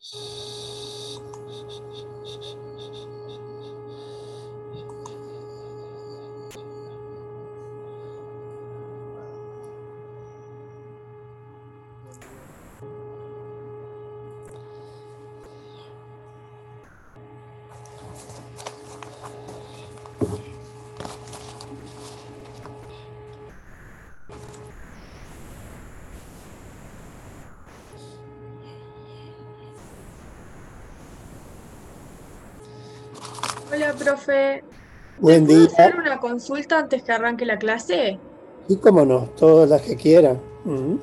Hola, profe. ¿Te Buen puedo hacer día. una consulta antes que arranque la clase? Y cómo no, todas las que quieran. Mm.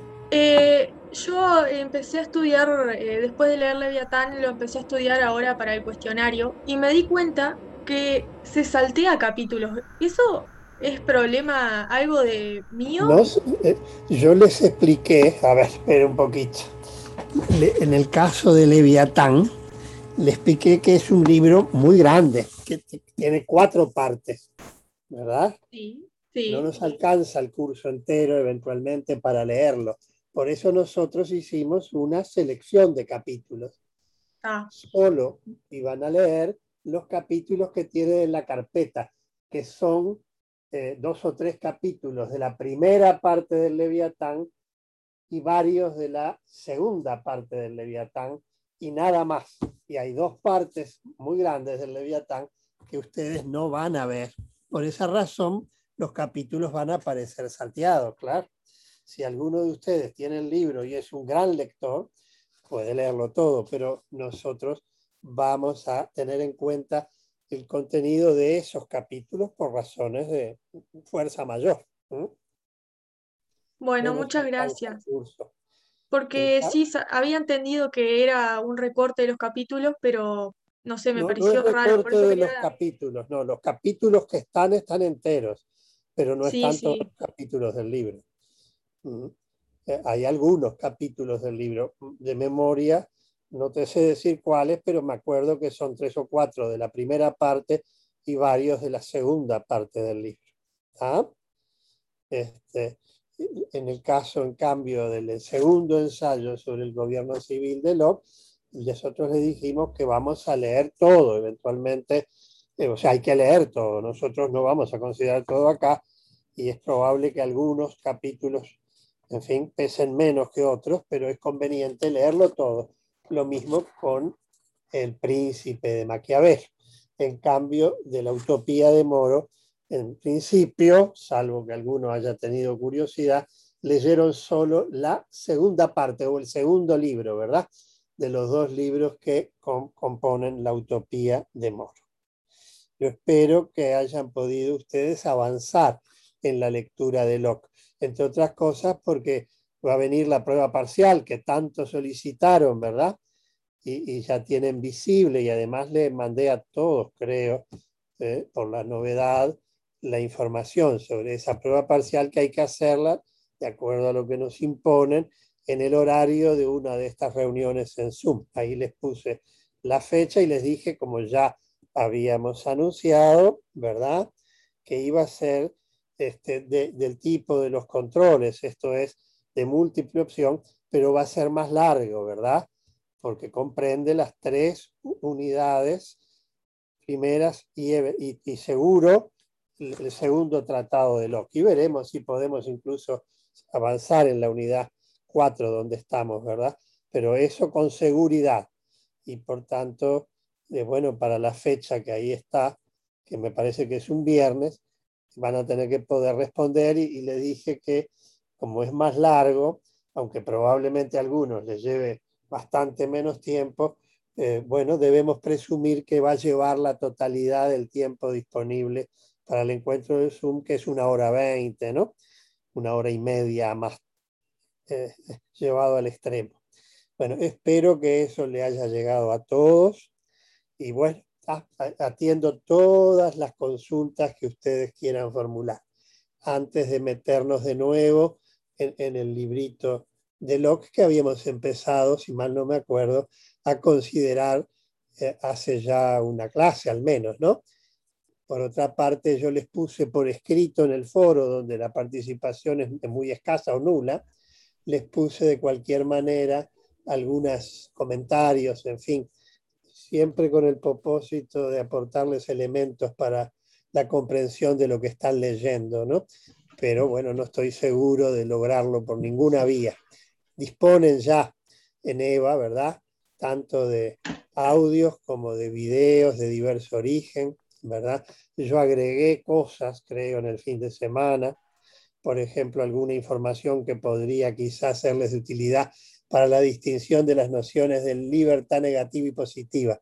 Yo empecé a estudiar, después de leer Leviatán, lo empecé a estudiar ahora para el cuestionario y me di cuenta que se saltea capítulos. ¿Eso es problema algo de mío? No sé, yo les expliqué, a ver, espera un poquito. En el caso de Leviatán, le expliqué que es un libro muy grande, que tiene 4 partes, ¿verdad? Sí, No sí. nos alcanza el curso entero eventualmente para leerlo. Por eso nosotros hicimos una selección de capítulos. Ah, Solo iban a leer los capítulos que tienen en la carpeta, que son 2 o 3 capítulos de la primera parte del Leviatán y varios de la segunda parte del Leviatán y nada más. Y hay 2 partes muy grandes del Leviatán que ustedes no van a ver. Por esa razón, los capítulos van a aparecer salteados, claro. Si alguno de ustedes tiene el libro y es un gran lector, puede leerlo todo, pero nosotros vamos a tener en cuenta el contenido de esos capítulos por razones de fuerza mayor. ¿Eh? No bueno, nos muchas alcanza el gracias. curso. Porque sí, había entendido que era un recorte de los capítulos, pero no sé, me No, no es pareció raro. Por recorte eso de quería... los capítulos, no, los capítulos que están enteros, pero no Sí, están todos sí. los capítulos del libro. Mm. Hay algunos capítulos del libro de memoria, no te sé decir cuáles, pero me acuerdo que son 3 o 4 de la primera parte y varios de la segunda parte del libro. ¿Ah? Este, en el caso, en cambio, del segundo ensayo sobre el gobierno civil de Locke, nosotros le dijimos que vamos a leer todo, eventualmente, o sea, hay que leer todo, nosotros no vamos a considerar todo acá y es probable que algunos capítulos, en fin, pesen menos que otros, pero es conveniente leerlo todo. Lo mismo con El Príncipe de Maquiavel. En cambio, de la Utopía de Moro, en principio, salvo que alguno haya tenido curiosidad, leyeron solo la segunda parte o el segundo libro, ¿verdad? De los 2 libros que componen la Utopía de Moro. Yo espero que hayan podido ustedes avanzar en la lectura de Locke, entre otras cosas porque va a venir la prueba parcial que tanto solicitaron, ¿verdad? Y ya tienen visible y además le mandé a todos, creo, por la novedad, la información sobre esa prueba parcial que hay que hacerla de acuerdo a lo que nos imponen en el horario de una de estas reuniones en Zoom. Ahí les puse la fecha y les dije, como ya habíamos anunciado, ¿verdad? Que iba a ser del tipo de los controles, esto es de múltiple opción, pero va a ser más largo, ¿verdad? Porque comprende las 3 unidades primeras y seguro el segundo tratado de Locke. Y veremos si podemos incluso avanzar en la unidad 4 donde estamos, ¿verdad? Pero eso con seguridad. Y por tanto, bueno, para la fecha que ahí está, que me parece que es un viernes, van a tener que poder responder y le dije que como es más largo, aunque probablemente a algunos les lleve bastante menos tiempo, bueno, debemos presumir que va a llevar la totalidad del tiempo disponible para el encuentro de Zoom, que es 1 hora 20, ¿no? 1 hora y media más llevado al extremo. Bueno, espero que eso le haya llegado a todos y bueno, atiendo todas las consultas que ustedes quieran formular antes de meternos de nuevo en el librito de Locke que habíamos empezado, si mal no me acuerdo, a considerar hace ya una clase al menos, ¿no? Por otra parte, yo les puse por escrito en el foro, donde la participación es muy escasa o nula, les puse de cualquier manera algunos comentarios, en fin, siempre con el propósito de aportarles elementos para la comprensión de lo que están leyendo, ¿no? Pero bueno, no estoy seguro de lograrlo por ninguna vía. Disponen ya en EVA, ¿verdad? Tanto de audios como de videos de diverso origen, ¿verdad? Yo agregué cosas, creo, en el fin de semana, por ejemplo, alguna información que podría quizás serles de utilidad para la distinción de las nociones de libertad negativa y positiva.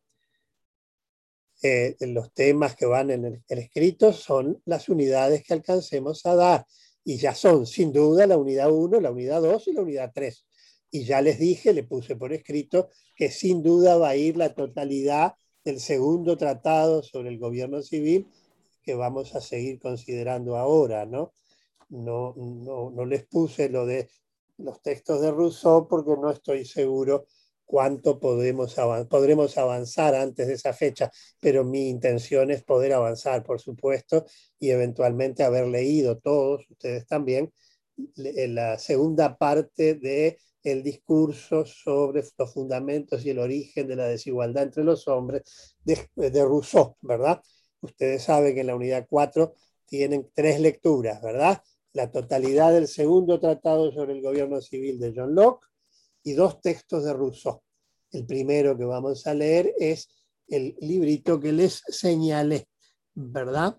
Los temas que van en el escrito son las unidades que alcancemos a dar, y ya son sin duda la unidad 1, la unidad 2 y la unidad 3. Y ya les dije, le puse por escrito, que sin duda va a ir la totalidad del segundo tratado sobre el gobierno civil, que vamos a seguir considerando ahora, ¿no? No les puse lo de los textos de Rousseau porque no estoy seguro cuánto podremos avanzar antes de esa fecha, pero mi intención es poder avanzar, por supuesto, y eventualmente haber leído todos, ustedes también, la segunda parte del discurso sobre los fundamentos y el origen de la desigualdad entre los hombres de Rousseau, ¿verdad? Ustedes saben que en la unidad 4 tienen 3 lecturas, ¿verdad? La totalidad del segundo tratado sobre el gobierno civil de John Locke y 2 textos de Rousseau. El primero que vamos a leer es el librito que les señalé, ¿verdad?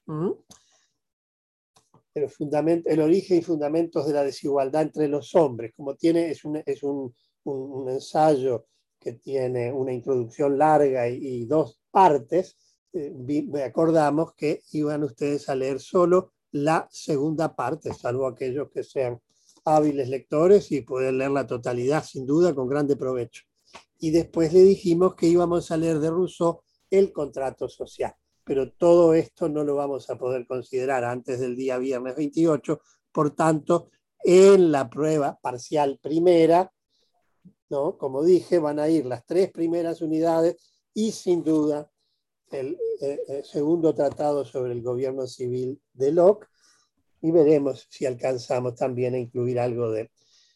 El origen y fundamentos de la desigualdad entre los hombres. Como es un ensayo que tiene una introducción larga y 2 partes, acordamos que iban ustedes a leer solo la segunda parte, salvo aquellos que sean hábiles lectores y pueden leer la totalidad, sin duda, con grande provecho. Y después le dijimos que íbamos a leer de Rousseau el contrato social. Pero todo esto no lo vamos a poder considerar antes del día viernes 28, por tanto, en la prueba parcial primera, ¿no? Como dije, van a ir las 3 primeras unidades y sin duda el segundo tratado sobre el gobierno civil de Locke, y veremos si alcanzamos también a incluir algo de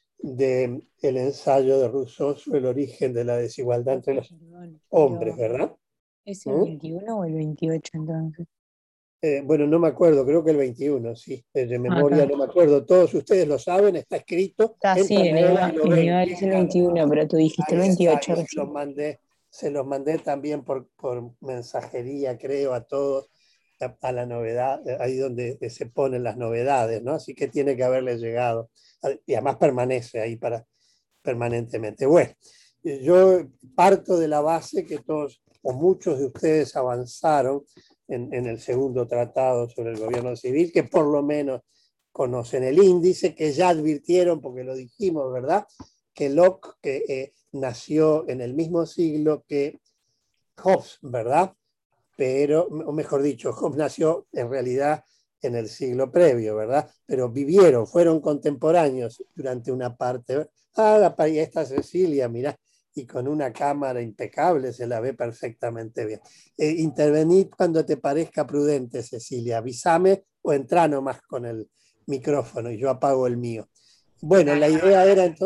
el ensayo de Rousseau sobre el origen de la desigualdad entre los hombres, ¿verdad? ¿Es el 21 o el 28 entonces? Bueno, no me acuerdo, creo que el 21, sí, de memoria no me acuerdo. Todos ustedes lo saben, está escrito. Sí, en Igual es el 21, pero tú dijiste el 28 recién. Se los mandé también por mensajería, creo, a todos, a la novedad, ahí donde se ponen las novedades, ¿no? Así que tiene que haberles llegado. Y además permanece ahí permanentemente. Bueno, yo parto de la base que todos o muchos de ustedes avanzaron en el segundo tratado sobre el gobierno civil, que por lo menos conocen el índice, que ya advirtieron, porque lo dijimos, ¿verdad? Que Locke nació en el mismo siglo que Hobbes, ¿verdad? Pero, o mejor dicho, Hobbes nació en realidad en el siglo previo, ¿verdad? Pero fueron contemporáneos durante una parte. Ahí está Cecilia, mirá, y con una cámara impecable se la ve perfectamente bien. Intervenid cuando te parezca prudente, Cecilia, avísame o entra nomás con el micrófono y yo apago el mío. Bueno, la idea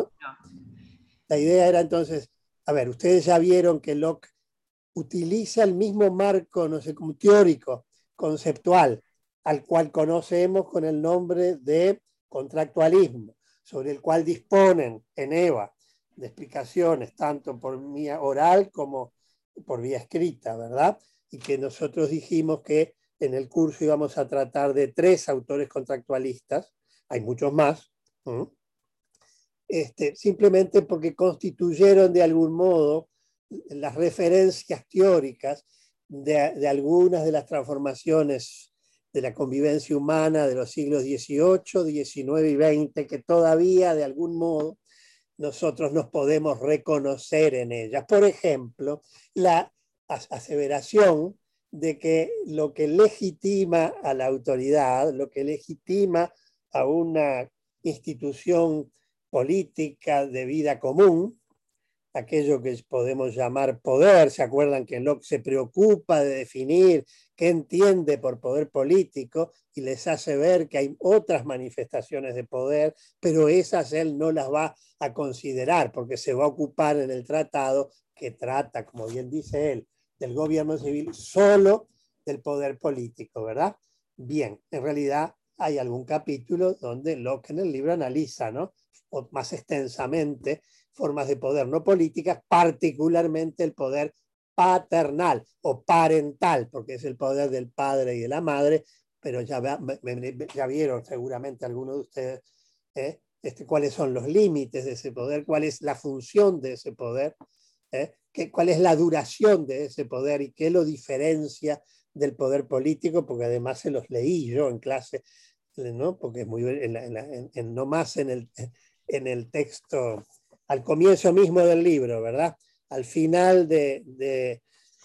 era entonces, a ver, ustedes ya vieron que Locke utiliza el mismo marco, no sé, como teórico, conceptual, al cual conocemos con el nombre de contractualismo, sobre el cual disponen en EVA de explicaciones tanto por vía oral como por vía escrita, ¿verdad? Y que nosotros dijimos que en el curso íbamos a tratar de 3 autores contractualistas, hay muchos más, simplemente porque constituyeron de algún modo las referencias teóricas de algunas de las transformaciones de la convivencia humana de los siglos XVIII, XIX y XX, que todavía de algún modo nosotros nos podemos reconocer en ellas. Por ejemplo, la aseveración de que lo que legitima a la autoridad, lo que legitima a una institución política de vida común, aquello que podemos llamar poder. ¿Se acuerdan que Locke se preocupa de definir qué entiende por poder político y les hace ver que hay otras manifestaciones de poder, pero esas él no las va a considerar porque se va a ocupar en el tratado que trata, como bien dice él, del gobierno civil, solo del poder político, ¿verdad? Bien, en realidad hay algún capítulo donde Locke en el libro analiza, ¿no?, o más extensamente, formas de poder no políticas, particularmente el poder paternal o parental, porque es el poder del padre y de la madre, pero ya vieron seguramente algunos de ustedes cuáles son los límites de ese poder, cuál es la función de ese poder, cuál es la duración de ese poder y qué lo diferencia del poder político, porque además se los leí yo en clase, ¿no? Porque es muy no más en el texto, al comienzo mismo del libro, ¿verdad? Al final del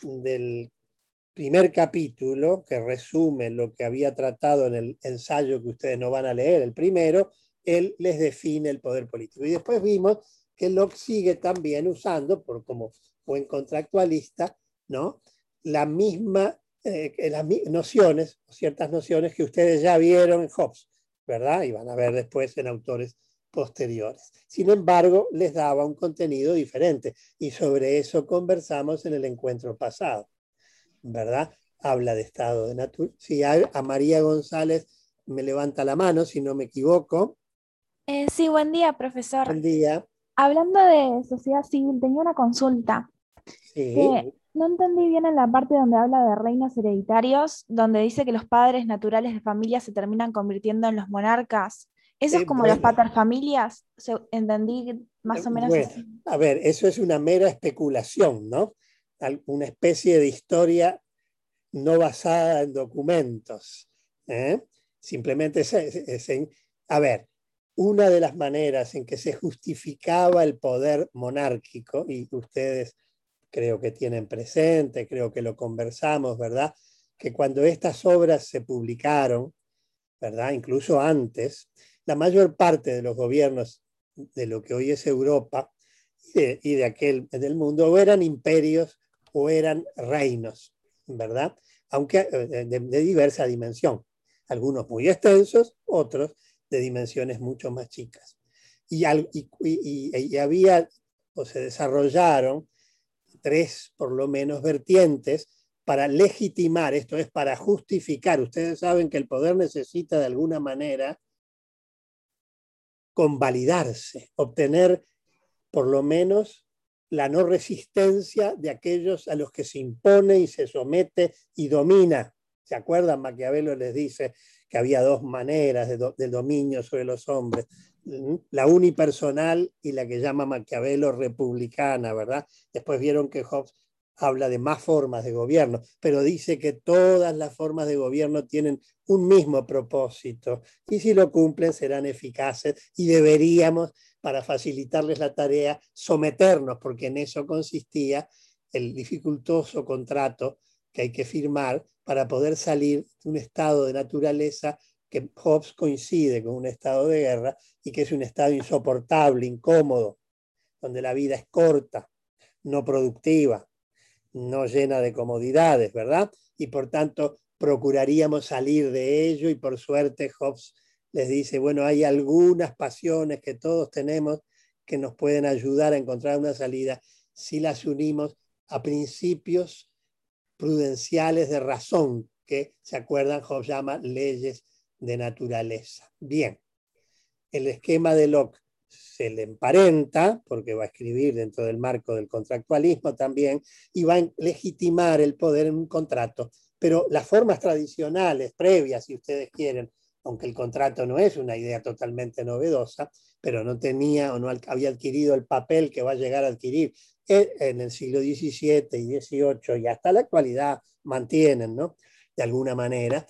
primer capítulo, que resume lo que había tratado en el ensayo que ustedes no van a leer, el primero, él les define el poder político. Y después vimos que Locke sigue también usando, como buen contractualista, ¿no?, las nociones, ciertas nociones que ustedes ya vieron en Hobbes, ¿verdad? Y van a ver después en autores posteriores. Sin embargo, les daba un contenido diferente y sobre eso conversamos en el encuentro pasado, ¿verdad? Habla de estado de naturaleza. Si a María González me levanta la mano, si no me equivoco. Sí, buen día, profesor. Buen día. Hablando de sociedad civil, tenía una consulta. Sí. Que no entendí bien en la parte donde habla de reinos hereditarios, donde dice que los padres naturales de familia se terminan convirtiendo en los monarcas. ¿Eso es como bueno, los paterfamilias? Entendí más o menos bueno, así. a ver, eso es una mera especulación, ¿no? Una especie de historia no basada en documentos. Simplemente a ver, una de las maneras en que se justificaba el poder monárquico, y ustedes creo que tienen presente, creo que lo conversamos, ¿verdad?, que cuando estas obras se publicaron, ¿verdad?, incluso antes, la mayor parte de los gobiernos de lo que hoy es Europa y de aquel del mundo o eran imperios o eran reinos, ¿verdad?, aunque de diversa dimensión, algunos muy extensos, otros de dimensiones mucho más chicas. Y había, o se desarrollaron, tres por lo menos vertientes para legitimar, esto es, para justificar. Ustedes saben que el poder necesita de alguna manera convalidarse, obtener por lo menos la no resistencia de aquellos a los que se impone y se somete y domina. ¿Se acuerdan? Maquiavelo les dice que había dos maneras del dominio sobre los hombres, la unipersonal y la que llama Maquiavelo republicana, ¿verdad? Después vieron que Hobbes habla de más formas de gobierno, pero dice que todas las formas de gobierno tienen un mismo propósito y si lo cumplen serán eficaces y deberíamos, para facilitarles la tarea, someternos, porque en eso consistía el dificultoso contrato que hay que firmar para poder salir de un estado de naturaleza que Hobbes coincide con un estado de guerra y que es un estado insoportable, incómodo, donde la vida es corta, no productiva, no llena de comodidades, ¿verdad? Y por tanto procuraríamos salir de ello y por suerte Hobbes les dice, bueno, hay algunas pasiones que todos tenemos que nos pueden ayudar a encontrar una salida si las unimos a principios prudenciales de razón, que, ¿se acuerdan? Hobbes llama leyes de naturaleza. Bien, el esquema de Locke se le emparenta, porque va a escribir dentro del marco del contractualismo también, y va a legitimar el poder en un contrato. Pero las formas tradicionales, previas, si ustedes quieren, aunque el contrato no es una idea totalmente novedosa, pero no tenía o no había adquirido el papel que va a llegar a adquirir en el siglo XVII y XVIII y hasta la actualidad mantienen, ¿no?, de alguna manera,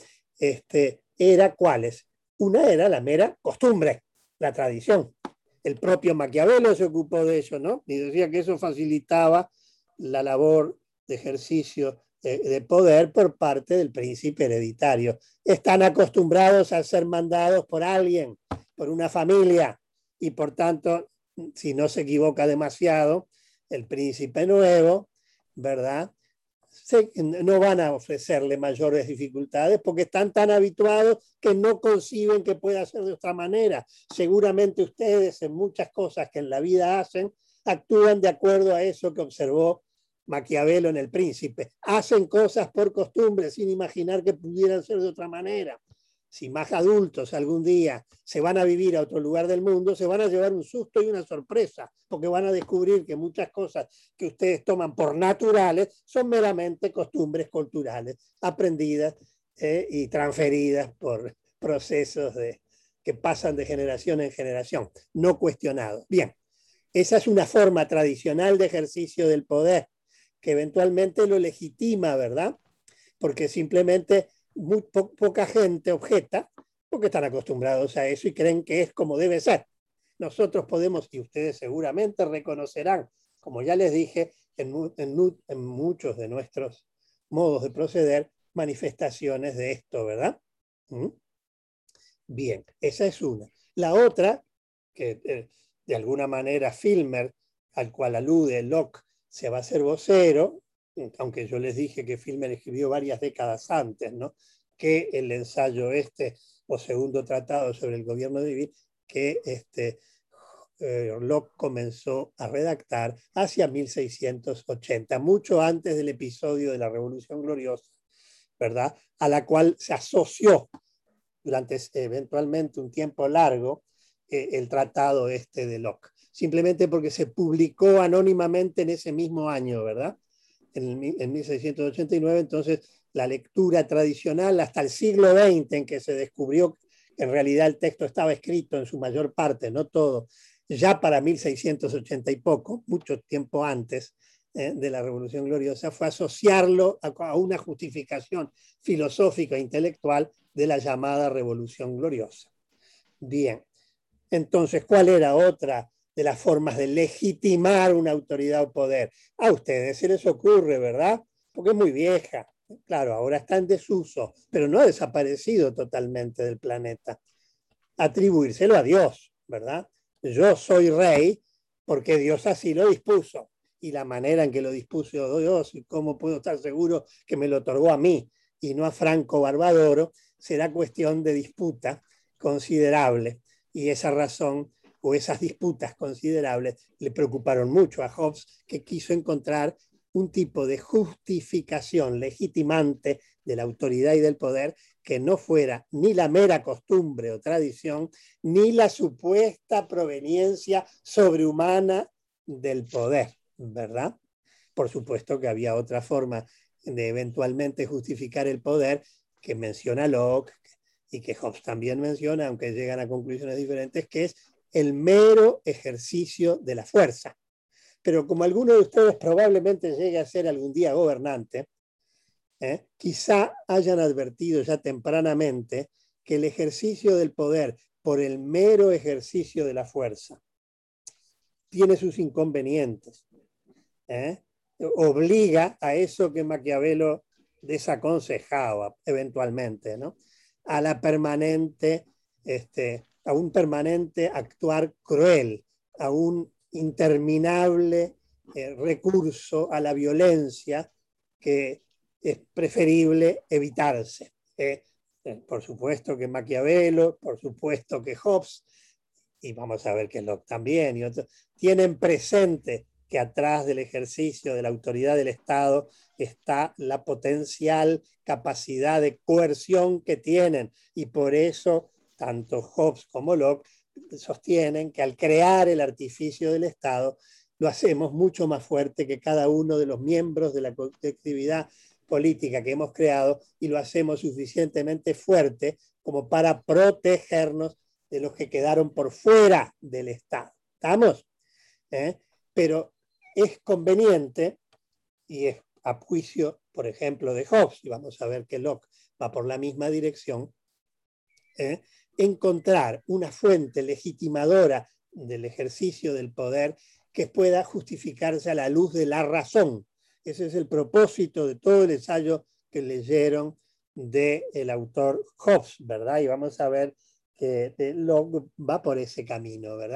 era ¿cuáles? Una era la mera costumbre, la tradición. El propio Maquiavelo se ocupó de eso, ¿no? Y decía que eso facilitaba la labor de ejercicio de poder por parte del príncipe hereditario. Están acostumbrados a ser mandados por alguien, por una familia, y por tanto, si no se equivoca demasiado, el príncipe nuevo, ¿verdad? No van a ofrecerle mayores dificultades porque están tan habituados que no conciben que pueda ser de otra manera. Seguramente ustedes en muchas cosas que en la vida hacen, actúan de acuerdo a eso que observó Maquiavelo en El Príncipe. Hacen cosas por costumbre sin imaginar que pudieran ser de otra manera. Si más adultos algún día se van a vivir a otro lugar del mundo, se van a llevar un susto y una sorpresa, porque van a descubrir que muchas cosas que ustedes toman por naturales son meramente costumbres culturales, aprendidas y transferidas por procesos que pasan de generación en generación, no cuestionados. Bien, esa es una forma tradicional de ejercicio del poder, que eventualmente lo legitima, ¿verdad? Porque simplemente muy poca gente objeta, porque están acostumbrados a eso y creen que es como debe ser. Nosotros podemos, y ustedes seguramente reconocerán, como ya les dije, en muchos de nuestros modos de proceder, manifestaciones de esto, ¿verdad? Bien, esa es una. La otra, que de alguna manera Filmer, al cual alude Locke, se va a hacer vocero, aunque yo les dije que Filmer escribió varias décadas antes, ¿no?, que el ensayo o segundo tratado sobre el gobierno civil, que Locke comenzó a redactar hacia 1680, mucho antes del episodio de la Revolución Gloriosa, ¿verdad?, a la cual se asoció durante eventualmente un tiempo largo el tratado de Locke, simplemente porque se publicó anónimamente en ese mismo año, ¿verdad?, en 1689. Entonces la lectura tradicional hasta el siglo XX, en que se descubrió que en realidad el texto estaba escrito en su mayor parte, no todo, ya para 1680 y poco, mucho tiempo antes de la Revolución Gloriosa, fue asociarlo a una justificación filosófica e intelectual de la llamada Revolución Gloriosa. Bien, entonces, ¿cuál era otra de las formas de legitimar una autoridad o poder? A ustedes se les ocurre, ¿verdad? Porque es muy vieja. Claro, ahora está en desuso, pero no ha desaparecido totalmente del planeta. Atribuírselo a Dios, ¿verdad? Yo soy rey porque Dios así lo dispuso. Y la manera en que lo dispuso Dios y cómo puedo estar seguro que me lo otorgó a mí y no a Franco Barbadoro, será cuestión de disputa considerable. Y esa razón o esas disputas considerables le preocuparon mucho a Hobbes, que quiso encontrar un tipo de justificación legitimante de la autoridad y del poder que no fuera ni la mera costumbre o tradición, ni la supuesta proveniencia sobrehumana del poder, ¿verdad? Por supuesto que había otra forma de eventualmente justificar el poder que menciona Locke y que Hobbes también menciona, aunque llegan a conclusiones diferentes, que es el mero ejercicio de la fuerza. Pero como alguno de ustedes probablemente llegue a ser algún día gobernante, quizá hayan advertido ya tempranamente que el ejercicio del poder por el mero ejercicio de la fuerza tiene sus inconvenientes. Obliga a eso que Maquiavelo desaconsejaba eventualmente, ¿no?, a la permanente, a un permanente actuar cruel, a un interminable recurso a la violencia que es preferible evitarse. Por supuesto que Maquiavelo, por supuesto que Hobbes, y vamos a ver que Locke también, y otros, tienen presente que atrás del ejercicio de la autoridad del Estado está la potencial capacidad de coerción que tienen, y por eso tanto Hobbes como Locke sostienen que al crear el artificio del Estado lo hacemos mucho más fuerte que cada uno de los miembros de la colectividad política que hemos creado, y lo hacemos suficientemente fuerte como para protegernos de los que quedaron por fuera del Estado. ¿Estamos? Pero es conveniente, y es a juicio, por ejemplo, de Hobbes, y vamos a ver que Locke va por la misma dirección, encontrar una fuente legitimadora del ejercicio del poder que pueda justificarse a la luz de la razón. Ese es el propósito de todo el ensayo que leyeron del autor Hobbes, ¿verdad? Y vamos a ver que Locke va por ese camino, ¿verdad?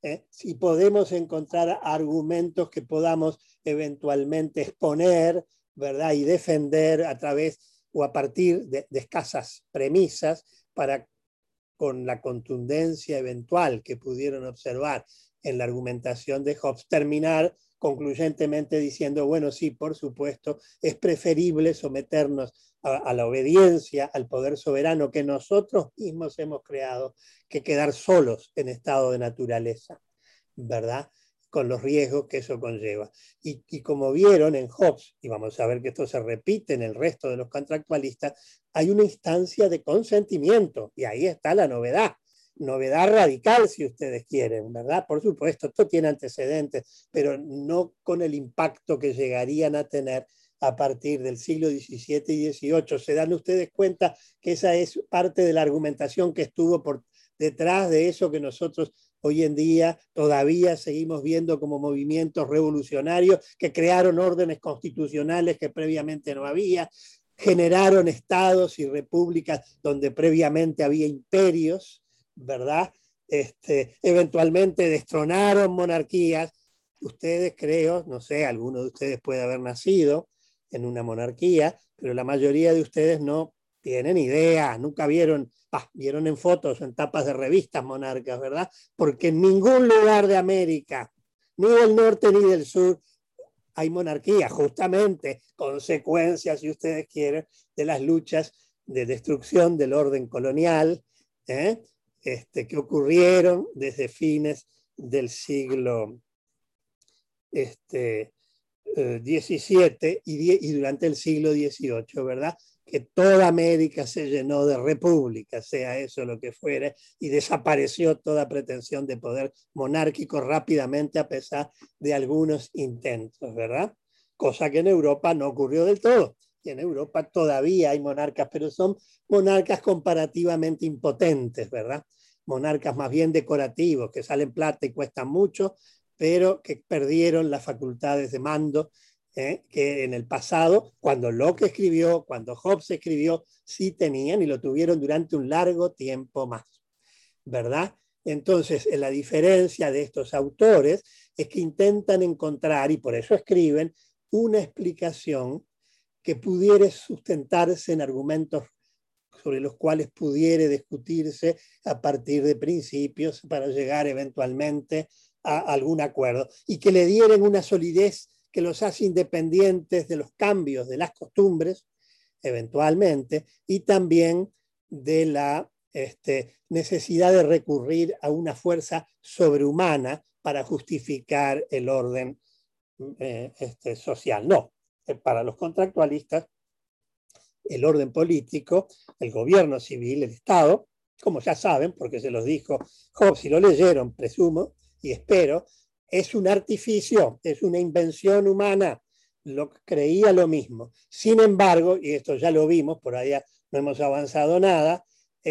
Si podemos encontrar argumentos que podamos eventualmente exponer, ¿verdad? Y defender a través o a partir de escasas premisas para, con la contundencia eventual que pudieron observar en la argumentación de Hobbes, terminar concluyentemente diciendo, bueno, sí, por supuesto, es preferible someternos a la obediencia al poder soberano que nosotros mismos hemos creado que quedar solos en estado de naturaleza, ¿verdad? Con los riesgos que eso conlleva. Y como vieron en Hobbes, y vamos a ver que esto se repite en el resto de los contractualistas, hay una instancia de consentimiento, y ahí está la novedad radical, si ustedes quieren, ¿verdad? Por supuesto, esto tiene antecedentes, pero no con el impacto que llegarían a tener a partir del siglo XVII y XVIII. ¿Se dan ustedes cuenta que esa es parte de la argumentación que estuvo por detrás de eso que nosotros hoy en día todavía seguimos viendo como movimientos revolucionarios que crearon órdenes constitucionales que previamente no había, generaron estados y repúblicas donde previamente había imperios, ¿verdad? Eventualmente destronaron monarquías? Ustedes, creo, no sé, alguno de ustedes puede haber nacido en una monarquía, pero la mayoría de ustedes no tienen idea, nunca vieron en fotos, en tapas de revistas monarcas, ¿verdad? Porque en ningún lugar de América, ni del norte ni del sur, hay monarquía, justamente consecuencia, si ustedes quieren, de las luchas de destrucción del orden colonial, que ocurrieron desde fines del siglo XVII y durante el siglo XVIII, ¿verdad? Que toda América se llenó de repúblicas, sea eso lo que fuera, y desapareció toda pretensión de poder monárquico rápidamente a pesar de algunos intentos, ¿verdad? Cosa que en Europa no ocurrió del todo. Y en Europa todavía hay monarcas, pero son monarcas comparativamente impotentes, ¿verdad? Monarcas más bien decorativos, que salen plata y cuestan mucho, pero que perdieron las facultades de mando que en el pasado, cuando Locke escribió, cuando Hobbes escribió, sí tenían y lo tuvieron durante un largo tiempo más, ¿verdad? Entonces, la diferencia de estos autores es que intentan encontrar, y por eso escriben, una explicación que pudiera sustentarse en argumentos sobre los cuales pudiera discutirse a partir de principios para llegar eventualmente a algún acuerdo, y que le dieran una solidez que los hace independientes de los cambios de las costumbres, eventualmente, y también de la necesidad de recurrir a una fuerza sobrehumana para justificar el orden social. No, para los contractualistas, el orden político, el gobierno civil, el Estado, como ya saben, porque se los dijo Hobbes y lo leyeron, presumo y espero, es un artificio, es una invención humana. Creía lo mismo. Sin embargo, y esto ya lo vimos, por allá no hemos avanzado nada,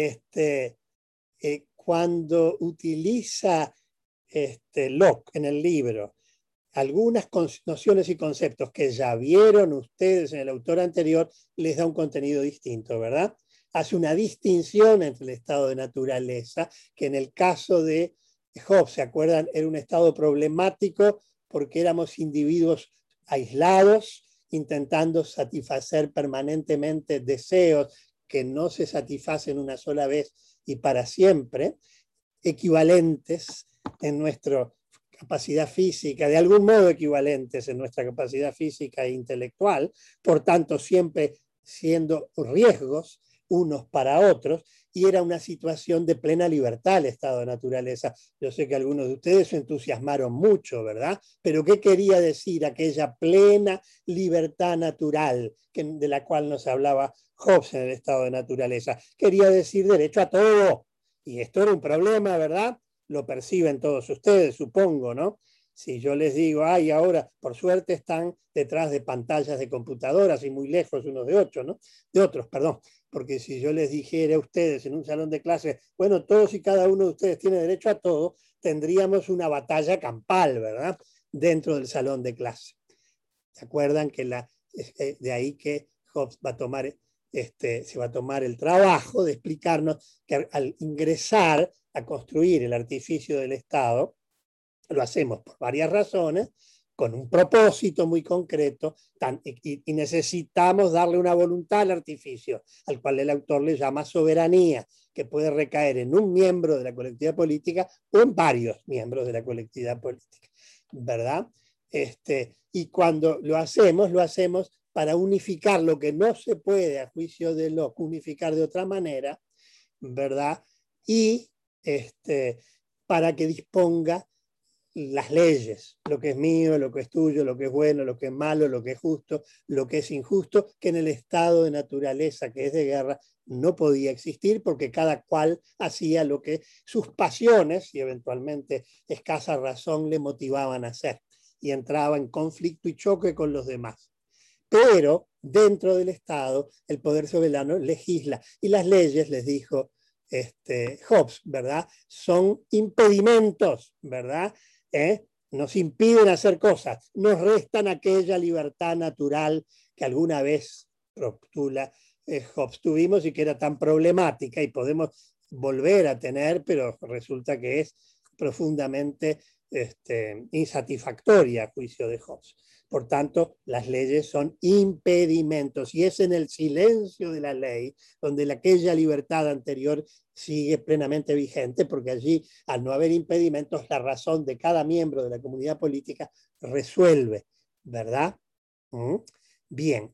cuando utiliza Locke en el libro algunas nociones y conceptos que ya vieron ustedes en el autor anterior, les da un contenido distinto, ¿verdad? Hace una distinción entre el estado de naturaleza, que en el caso de Hobbes, ¿se acuerdan? Era un estado problemático porque éramos individuos aislados, intentando satisfacer permanentemente deseos que no se satisfacen una sola vez y para siempre, equivalentes en nuestra capacidad física, de algún modo equivalentes en nuestra capacidad física e intelectual, por tanto siempre siendo riesgos unos para otros, y era una situación de plena libertad el estado de naturaleza. Yo sé que algunos de ustedes se entusiasmaron mucho, ¿verdad? Pero ¿qué quería decir aquella plena libertad natural de la cual nos hablaba Hobbes en el estado de naturaleza? Quería decir derecho a todo, y esto era un problema, ¿verdad? Lo perciben todos ustedes, supongo, ¿no? Si yo les digo, ay, ahora, por suerte están detrás de pantallas de computadoras y muy lejos unos de otros, perdón. Porque si yo les dijera a ustedes en un salón de clase, bueno, todos y cada uno de ustedes tiene derecho a todo, tendríamos una batalla campal, ¿verdad? Dentro del salón de clase. ¿Se acuerdan que de ahí que Hobbes va a tomar, se va a tomar el trabajo de explicarnos que al ingresar a construir el artificio del Estado, Lo hacemos por varias razones, con un propósito muy concreto, y necesitamos darle una voluntad al artificio, al cual el autor le llama soberanía, que puede recaer en un miembro de la colectividad política o en varios miembros de la colectividad política, ¿verdad? Y cuando lo hacemos para unificar lo que no se puede, a juicio de Locke, unificar de otra manera, ¿verdad? Y para que disponga las leyes, lo que es mío, lo que es tuyo, lo que es bueno, lo que es malo, lo que es justo, lo que es injusto, que en el estado de naturaleza que es de guerra no podía existir porque cada cual hacía lo que sus pasiones y eventualmente escasa razón le motivaban a hacer y entraba en conflicto y choque con los demás. Pero dentro del Estado el poder soberano legisla y las leyes, les dijo Hobbes, ¿verdad? Son impedimentos, ¿verdad? Nos impiden hacer cosas, nos restan aquella libertad natural que alguna vez postula Hobbes tuvimos y que era tan problemática y podemos volver a tener, pero resulta que es profundamente insatisfactoria a juicio de Hobbes. Por tanto, las leyes son impedimentos y es en el silencio de la ley donde aquella libertad anterior sigue plenamente vigente, porque allí, al no haber impedimentos, la razón de cada miembro de la comunidad política resuelve, ¿verdad? Bien.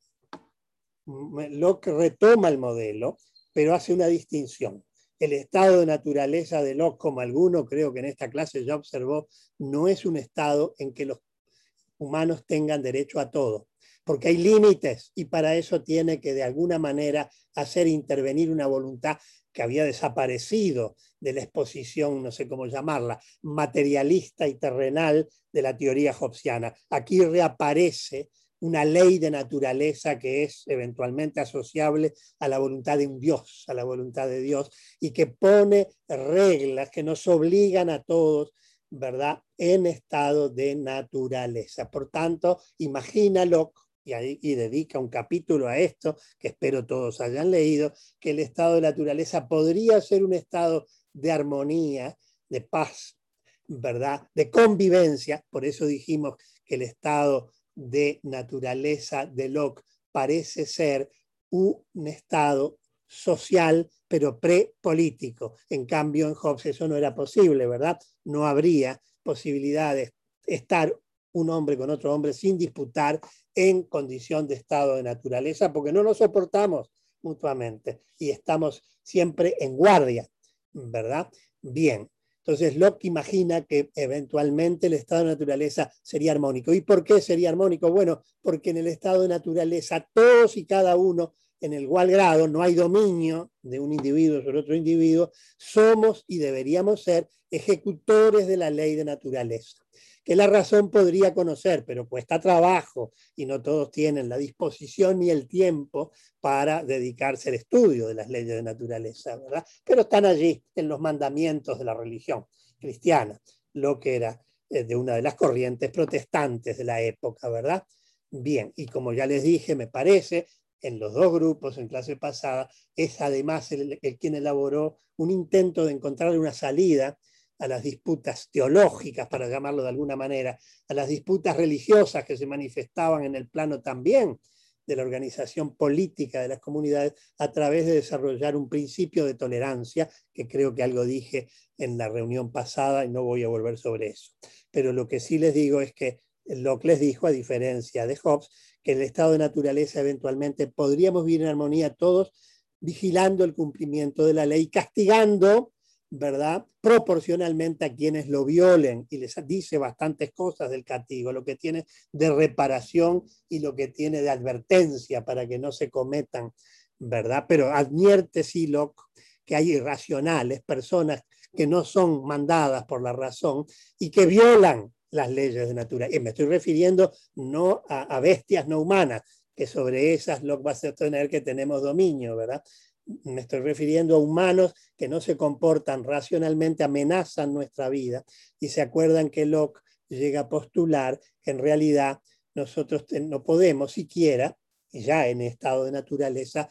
Locke retoma el modelo, pero hace una distinción. El estado de naturaleza de Locke, como alguno creo que en esta clase ya observó, no es un estado en que los humanos tengan derecho a todo, porque hay límites y para eso tiene que de alguna manera hacer intervenir una voluntad que había desaparecido de la exposición, no sé cómo llamarla, materialista y terrenal de la teoría hobbesiana. Aquí reaparece una ley de naturaleza que es eventualmente asociable a la voluntad de un Dios, a la voluntad de Dios, y que pone reglas que nos obligan a todos, ¿verdad?, en estado de naturaleza. Por tanto, imagina Locke, y dedica un capítulo a esto, que espero todos hayan leído, que el estado de naturaleza podría ser un estado de armonía, de paz, ¿verdad?, de convivencia. Por eso dijimos que el estado de naturaleza de Locke parece ser un estado social, pero prepolítico. En cambio, en Hobbes eso no era posible, ¿verdad? No habría posibilidad de estar un hombre con otro hombre sin disputar en condición de estado de naturaleza, porque no nos soportamos mutuamente y estamos siempre en guardia, ¿verdad? Bien. Entonces Locke imagina que eventualmente el estado de naturaleza sería armónico. ¿Y por qué sería armónico? Bueno, porque en el estado de naturaleza todos y cada uno en el igual grado, no hay dominio de un individuo sobre otro individuo, somos y deberíamos ser ejecutores de la ley de naturaleza, que la razón podría conocer, pero cuesta trabajo y no todos tienen la disposición ni el tiempo para dedicarse al estudio de las leyes de naturaleza, ¿verdad? Pero están allí en los mandamientos de la religión cristiana, lo que era de una de las corrientes protestantes de la época, ¿verdad? Bien, y como ya les dije, me parece, en los dos grupos en clase pasada, es además el quien elaboró un intento de encontrar una salida a las disputas teológicas, para llamarlo de alguna manera, a las disputas religiosas que se manifestaban en el plano también de la organización política de las comunidades, a través de desarrollar un principio de tolerancia, que creo que algo dije en la reunión pasada y no voy a volver sobre eso. Pero lo que sí les digo es que Locke les dijo, a diferencia de Hobbes, que en el estado de naturaleza eventualmente podríamos vivir en armonía todos, vigilando el cumplimiento de la ley, castigando, ¿verdad?, proporcionalmente a quienes lo violen, y les dice bastantes cosas del castigo, lo que tiene de reparación y lo que tiene de advertencia para que no se cometan, ¿verdad? Pero advierte sí Locke que hay irracionales, personas que no son mandadas por la razón y que violan las leyes de naturaleza. Y me estoy refiriendo no a bestias no humanas, que sobre esas Locke va a sostener que tenemos dominio, ¿verdad? Me estoy refiriendo a humanos que no se comportan racionalmente, amenazan nuestra vida, y se acuerdan que Locke llega a postular que en realidad nosotros no podemos siquiera, ya en estado de naturaleza,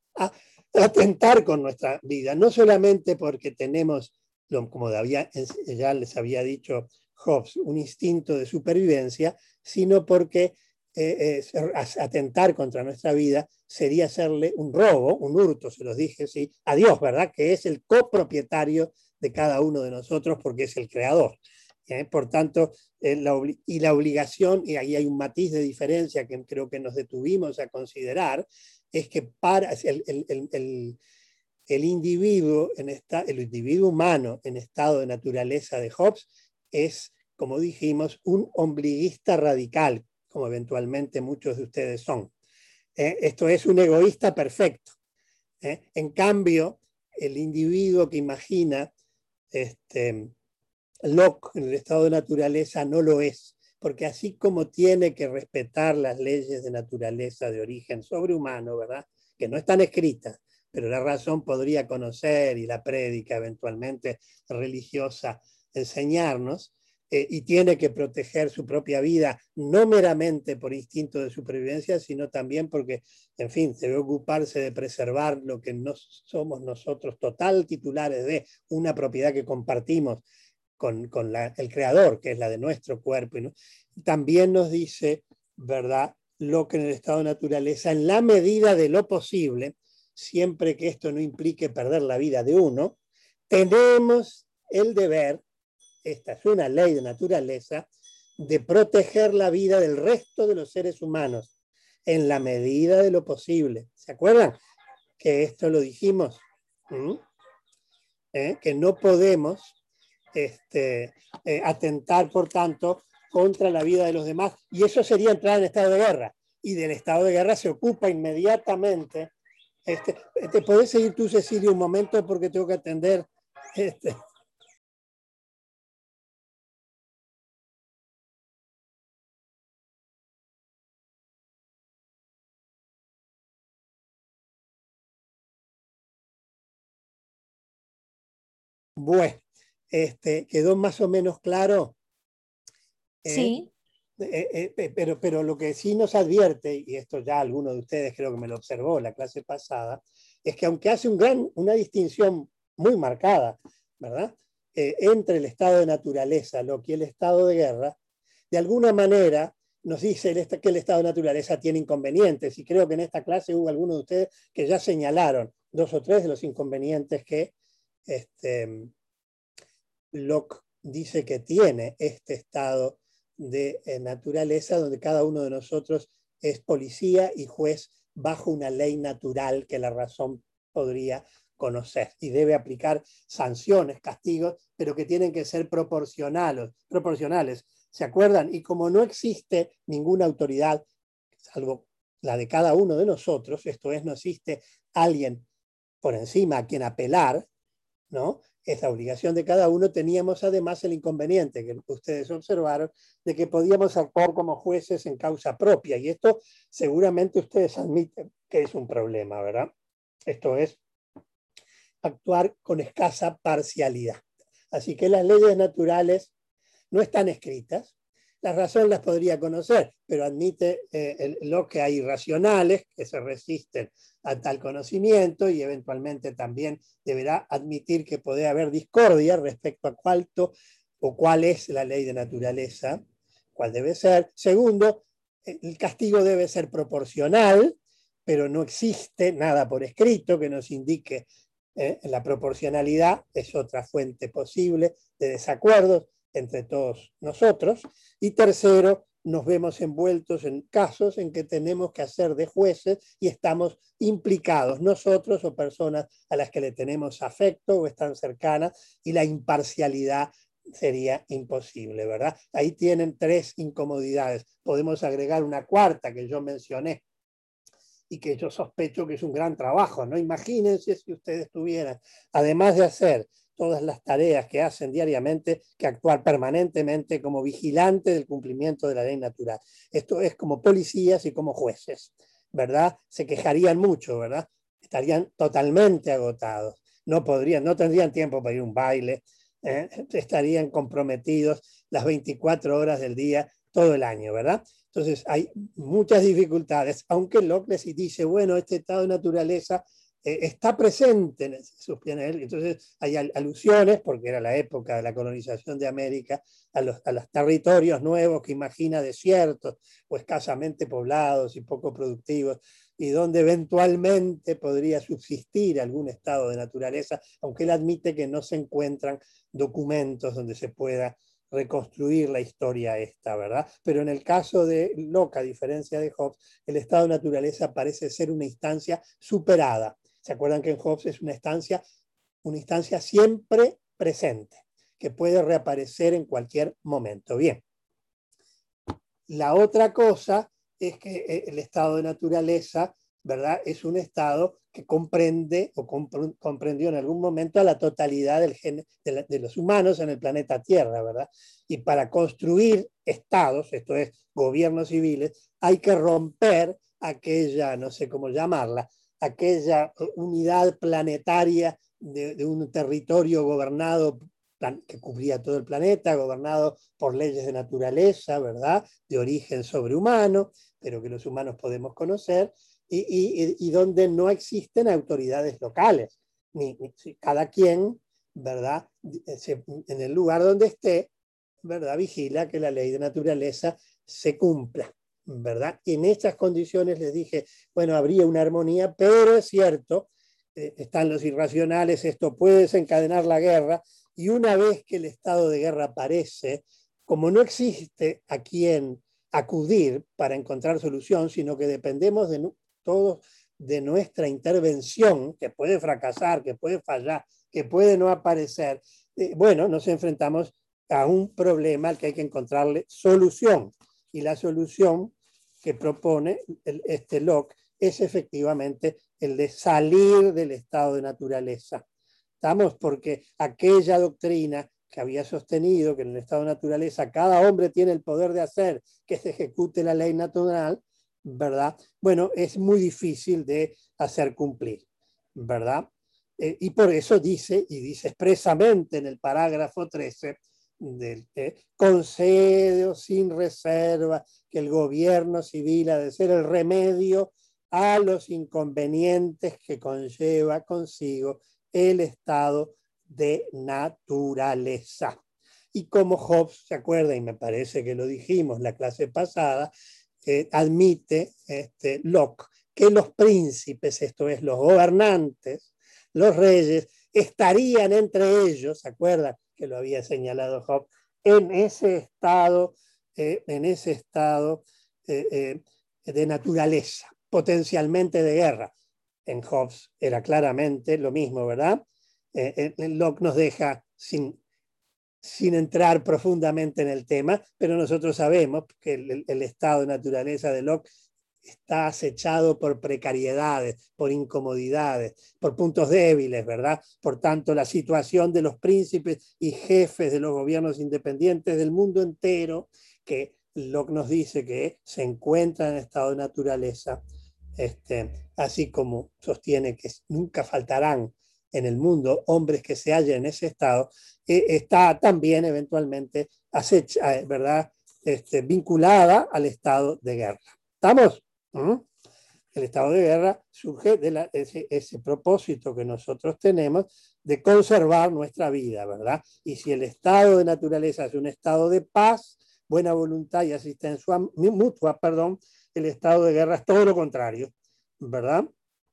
atentar con nuestra vida, no solamente porque tenemos, como ya les había dicho Hobbes un instinto de supervivencia, sino porque atentar contra nuestra vida sería hacerle un robo, un hurto, se los dije, sí, a Dios, ¿verdad? Que es el copropietario de cada uno de nosotros porque es el creador. Por tanto, la obligación, y ahí hay un matiz de diferencia que creo que nos detuvimos a considerar, es que para el individuo humano en estado de naturaleza de Hobbes es, como dijimos, un ombliguista radical, como eventualmente muchos de ustedes son. Esto es un egoísta perfecto. En cambio, el individuo que imagina Locke en el estado de naturaleza no lo es, porque así como tiene que respetar las leyes de naturaleza de origen sobrehumano, ¿verdad? Que no están escritas, pero la razón podría conocer y la prédica eventualmente religiosa enseñarnos, y tiene que proteger su propia vida, no meramente por instinto de supervivencia, sino también porque, en fin, debe ocuparse de preservar lo que no somos nosotros, total titulares de una propiedad que compartimos con el creador, que es la de nuestro cuerpo, ¿no? También nos dice, ¿verdad?, Locke en el estado de naturaleza, en la medida de lo posible, siempre que esto no implique perder la vida de uno, tenemos el deber, esta es una ley de naturaleza, de proteger la vida del resto de los seres humanos, en la medida de lo posible. ¿Se acuerdan que esto lo dijimos? Que no podemos atentar, por tanto, contra la vida de los demás, y eso sería entrar en estado de guerra, y del estado de guerra se ocupa inmediatamente. ¿Te podés seguir tú, Cecilia, un momento? Porque tengo que atender. Bueno, quedó más o menos claro. Sí. Pero lo que sí nos advierte, y esto ya alguno de ustedes creo que me lo observó la clase pasada, es que aunque hace una distinción muy marcada, ¿verdad?, entre el estado de naturaleza, Locke, y el estado de guerra, de alguna manera nos dice que el estado de naturaleza tiene inconvenientes, y creo que en esta clase hubo algunos de ustedes que ya señalaron 2 o 3 de los inconvenientes que Locke dice que tiene este estado de naturaleza, donde cada uno de nosotros es policía y juez bajo una ley natural que la razón podría conocer, y debe aplicar sanciones, castigos, pero que tienen que ser proporcionales. ¿Se acuerdan? Y como no existe ninguna autoridad, salvo la de cada uno de nosotros, esto es, no existe alguien por encima a quien apelar, ¿no?, es la obligación de cada uno. Teníamos además el inconveniente que ustedes observaron de que podíamos actuar como jueces en causa propia, y esto seguramente ustedes admiten que es un problema, ¿verdad? Esto es actuar con escasa parcialidad. Así que las leyes naturales no están escritas. La razón las podría conocer, pero admite lo que hay irracionales que se resisten a tal conocimiento, y eventualmente también deberá admitir que puede haber discordia respecto a cuál es la ley de naturaleza, cuál debe ser. Segundo, el castigo debe ser proporcional, pero no existe nada por escrito que nos indique la proporcionalidad. Es otra fuente posible de desacuerdos entre todos nosotros. Y tercero, nos vemos envueltos en casos en que tenemos que hacer de jueces y estamos implicados nosotros o personas a las que le tenemos afecto o están cercanas, y la imparcialidad sería imposible, ¿verdad? Ahí tienen 3 incomodidades. Podemos agregar una cuarta que yo mencioné y que yo sospecho que es un gran trabajo, ¿no? Imagínense si ustedes tuvieran, además de hacer todas las tareas que hacen diariamente, que actuar permanentemente como vigilante del cumplimiento de la ley natural. Esto es como policías y como jueces, ¿verdad? Se quejarían mucho, ¿verdad? Estarían totalmente agotados. No tendrían tiempo para ir a un baile, estarían comprometidos las 24 horas del día, todo el año, ¿verdad? Entonces hay muchas dificultades, aunque Locke les dice, bueno, este estado de naturaleza está presente en él. Entonces hay alusiones, porque era la época de la colonización de América, a los territorios nuevos que imagina desiertos o escasamente poblados y poco productivos, y donde eventualmente podría subsistir algún estado de naturaleza, aunque él admite que no se encuentran documentos donde se pueda reconstruir la historia esta, ¿verdad? Pero en el caso de Locke, a diferencia de Hobbes, el estado de naturaleza parece ser una instancia superada. ¿Se acuerdan que en Hobbes es una instancia siempre presente, que puede reaparecer en cualquier momento? Bien. La otra cosa es que el estado de naturaleza, ¿verdad?, es un estado que comprende o comprendió en algún momento a la totalidad de los humanos en el planeta Tierra, ¿verdad? Y para construir estados, esto es, gobiernos civiles, hay que romper aquella, no sé cómo llamarla, aquella unidad planetaria de un territorio gobernado que cubría todo el planeta, gobernado por leyes de naturaleza, ¿verdad?, de origen sobrehumano, pero que los humanos podemos conocer, y donde no existen autoridades locales. Cada quien, ¿verdad?, en el lugar donde esté, ¿verdad?, vigila que la ley de naturaleza se cumpla, ¿verdad? Y en estas condiciones les dije, bueno, habría una armonía, pero es cierto, están los irracionales, esto puede desencadenar la guerra, y una vez que el estado de guerra aparece, como no existe a quien acudir para encontrar solución, sino que dependemos todos de nuestra intervención, que puede fracasar, que puede fallar, que puede no aparecer, bueno, nos enfrentamos a un problema al que hay que encontrarle solución. Y la solución que propone Locke es efectivamente el de salir del estado de naturaleza. ¿Estamos? Porque aquella doctrina que había sostenido que en el estado de naturaleza cada hombre tiene el poder de hacer que se ejecute la ley natural, ¿verdad? Bueno, es muy difícil de hacer cumplir, ¿verdad? Y por eso dice, y dice expresamente en el parágrafo 13, concedo sin reserva que el gobierno civil ha de ser el remedio a los inconvenientes que conlleva consigo el estado de naturaleza. Y como Hobbes, ¿se acuerda? Y me parece que lo dijimos la clase pasada, admite Locke que los príncipes, esto es, los gobernantes, los reyes, estarían entre ellos, ¿se acuerdan? Que lo había señalado Hobbes, en ese estado de naturaleza, potencialmente de guerra. En Hobbes era claramente lo mismo, ¿verdad? Locke nos deja sin entrar profundamente en el tema, pero nosotros sabemos que el estado de naturaleza de Locke está acechado por precariedades, por incomodidades, por puntos débiles, ¿verdad? Por tanto, la situación de los príncipes y jefes de los gobiernos independientes del mundo entero, que Locke nos dice que se encuentran en estado de naturaleza, así como sostiene que nunca faltarán en el mundo hombres que se hallen en ese estado, está también eventualmente ¿verdad? Vinculada al estado de guerra. ¿Estamos? El estado de guerra surge de ese propósito que nosotros tenemos de conservar nuestra vida, ¿verdad? Y si el estado de naturaleza es un estado de paz, buena voluntad y asistencia mutua, el estado de guerra es todo lo contrario, ¿verdad?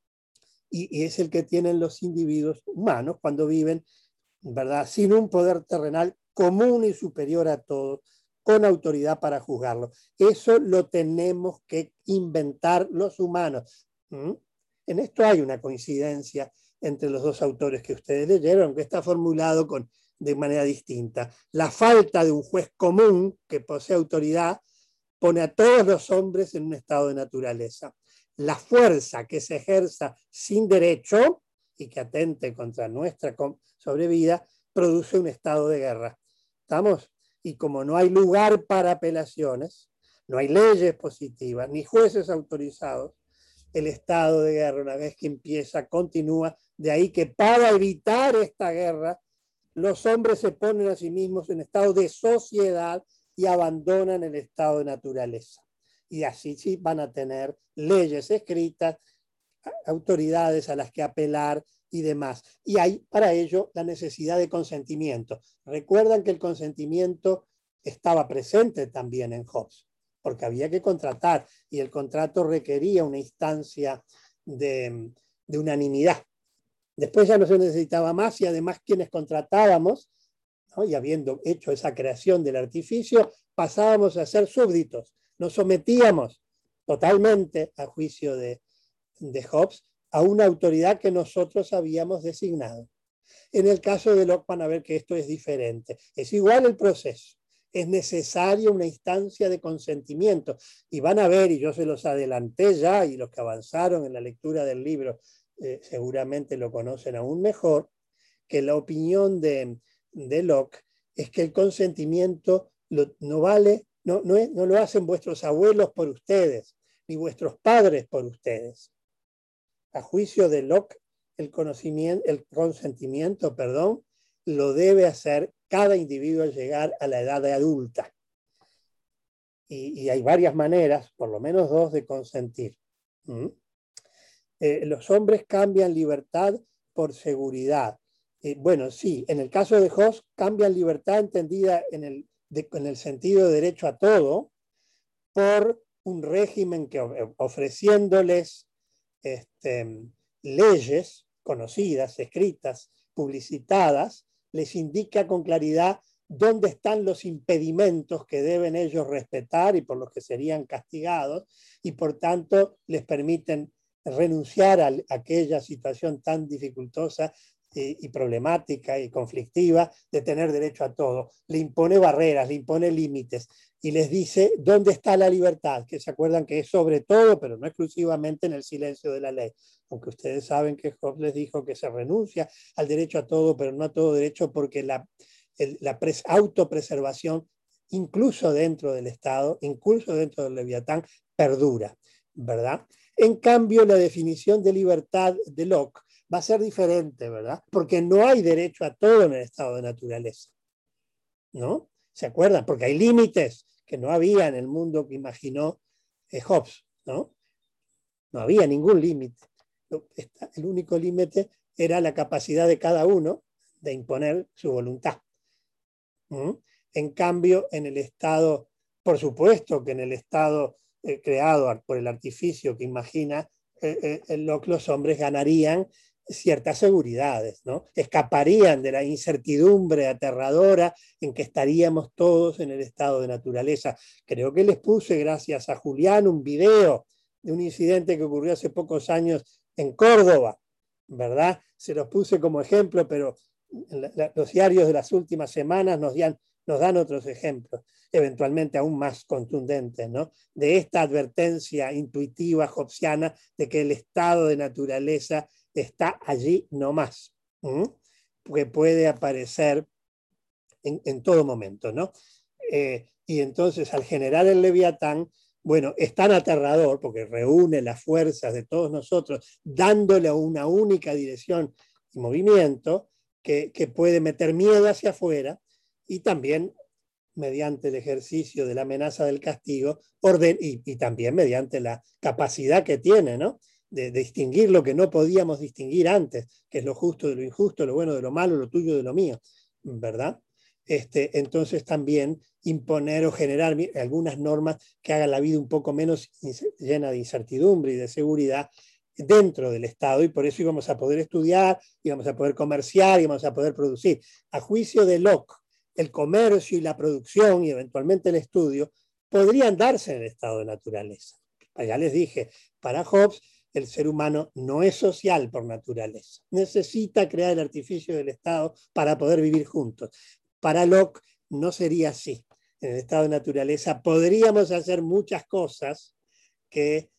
Y es el que tienen los individuos humanos cuando viven, ¿verdad?, sin un poder terrenal común y superior a todos, con autoridad para juzgarlo. Eso lo tenemos que inventar los humanos. En esto hay una coincidencia entre los dos autores que ustedes leyeron, aunque está formulado de manera distinta. La falta de un juez común que posee autoridad pone a todos los hombres en un estado de naturaleza. La fuerza que se ejerza sin derecho y que atente contra nuestra sobrevida produce un estado de guerra. ¿Estamos? Y como no hay lugar para apelaciones, no hay leyes positivas, ni jueces autorizados, el estado de guerra, una vez que empieza, continúa. De ahí que para evitar esta guerra, los hombres se ponen a sí mismos en estado de sociedad y abandonan el estado de naturaleza. Y así sí van a tener leyes escritas autoridades a las que apelar y demás. Y hay para ello la necesidad de consentimiento. Recuerdan que el consentimiento estaba presente también en Hobbes, porque había que contratar y el contrato requería una instancia de unanimidad. Después ya no se necesitaba más y además quienes contratábamos, ¿no? Y habiendo hecho esa creación del artificio, pasábamos a ser súbditos, nos sometíamos totalmente, a juicio de Hobbes, a una autoridad que nosotros habíamos designado. En el caso de Locke van a ver que esto es diferente. Es igual el proceso. Es necesaria una instancia de consentimiento. Y van a ver, y yo se los adelanté ya, y los que avanzaron en la lectura del libro seguramente lo conocen aún mejor, que la opinión de Locke es que el consentimiento no vale, no lo hacen vuestros abuelos por ustedes, ni vuestros padres por ustedes. A juicio de Locke, el consentimiento, lo debe hacer cada individuo al llegar a la edad adulta. Y hay varias maneras, por lo menos dos, de consentir. Los hombres cambian libertad por seguridad. Bueno, sí, en el caso de Hobbes, cambian libertad entendida en el sentido de derecho a todo por un régimen que ofreciéndoles leyes conocidas, escritas, publicitadas, les indica con claridad dónde están los impedimentos que deben ellos respetar y por los que serían castigados, y por tanto les permiten renunciar a aquella situación tan dificultosa y problemática y conflictiva de tener derecho a todo. Le impone barreras, le impone límites y les dice dónde está la libertad, que se acuerdan que es sobre todo, pero no exclusivamente en el silencio de la ley. Aunque ustedes saben que Hobbes les dijo que se renuncia al derecho a todo, pero no a todo derecho, porque la autopreservación, incluso dentro del Estado, incluso dentro del Leviatán, perdura, ¿verdad? En cambio, la definición de libertad de Locke va a ser diferente, ¿verdad? Porque no hay derecho a todo en el estado de naturaleza, ¿no? ¿Se acuerdan? Porque hay límites que no había en el mundo que imaginó Hobbes, ¿no? No había ningún límite. El único límite era la capacidad de cada uno de imponer su voluntad. En cambio, en el estado, por supuesto que en el estado creado por el artificio que imagina Locke, los hombres ganarían ciertas seguridades, ¿no? Escaparían de la incertidumbre aterradora en que estaríamos todos en el estado de naturaleza. Creo que les puse, gracias a Julián, un video de un incidente que ocurrió hace pocos años en Córdoba, ¿verdad? Se los puse como ejemplo, pero los diarios de las últimas semanas nos dan otros ejemplos, eventualmente aún más contundentes, ¿no? De esta advertencia intuitiva hobbesiana de que el estado de naturaleza está allí nomás, que puede aparecer en todo momento, ¿no? Y entonces, al generar el Leviatán, bueno, es tan aterrador porque reúne las fuerzas de todos nosotros, dándole una única dirección y movimiento que puede meter miedo hacia afuera y también mediante el ejercicio de la amenaza del castigo, y también mediante la capacidad que tiene, ¿no? De distinguir lo que no podíamos distinguir antes, que es lo justo de lo injusto, lo bueno de lo malo, lo tuyo de lo mío, ¿verdad? Entonces también imponer o generar algunas normas que hagan la vida un poco menos llena de incertidumbre y de seguridad dentro del Estado, y por eso íbamos a poder estudiar, íbamos a poder comerciar, íbamos a poder producir. A juicio de Locke, el comercio y la producción y eventualmente el estudio podrían darse en el estado de naturaleza. Ya les dije, para Hobbes el ser humano no es social por naturaleza. Necesita crear el artificio del Estado para poder vivir juntos. Para Locke no sería así. En el estado de naturaleza podríamos hacer muchas cosas que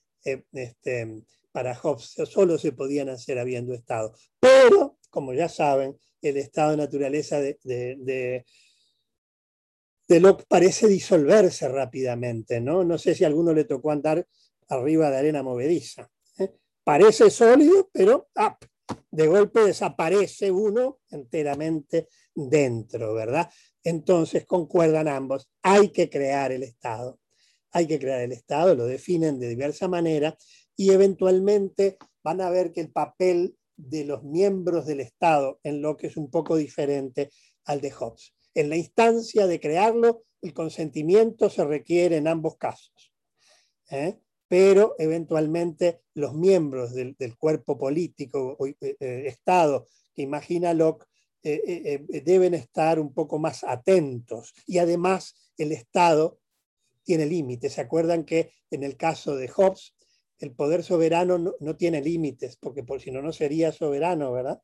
para Hobbes solo se podían hacer habiendo estado. Pero, como ya saben, el estado de naturaleza de Locke parece disolverse rápidamente, ¿no? No sé si a alguno le tocó andar arriba de arena movediza. Parece sólido, pero de golpe desaparece uno enteramente dentro, ¿verdad? Entonces concuerdan ambos, hay que crear el Estado. Hay que crear el Estado, lo definen de diversa manera y eventualmente van a ver que el papel de los miembros del Estado en Locke es un poco diferente al de Hobbes. En la instancia de crearlo, el consentimiento se requiere en ambos casos, pero eventualmente los miembros del cuerpo político o Estado que imagina Locke deben estar un poco más atentos, y además el Estado tiene límites. ¿Se acuerdan que en el caso de Hobbes el poder soberano no tiene límites, porque por si no, no sería soberano, ¿verdad?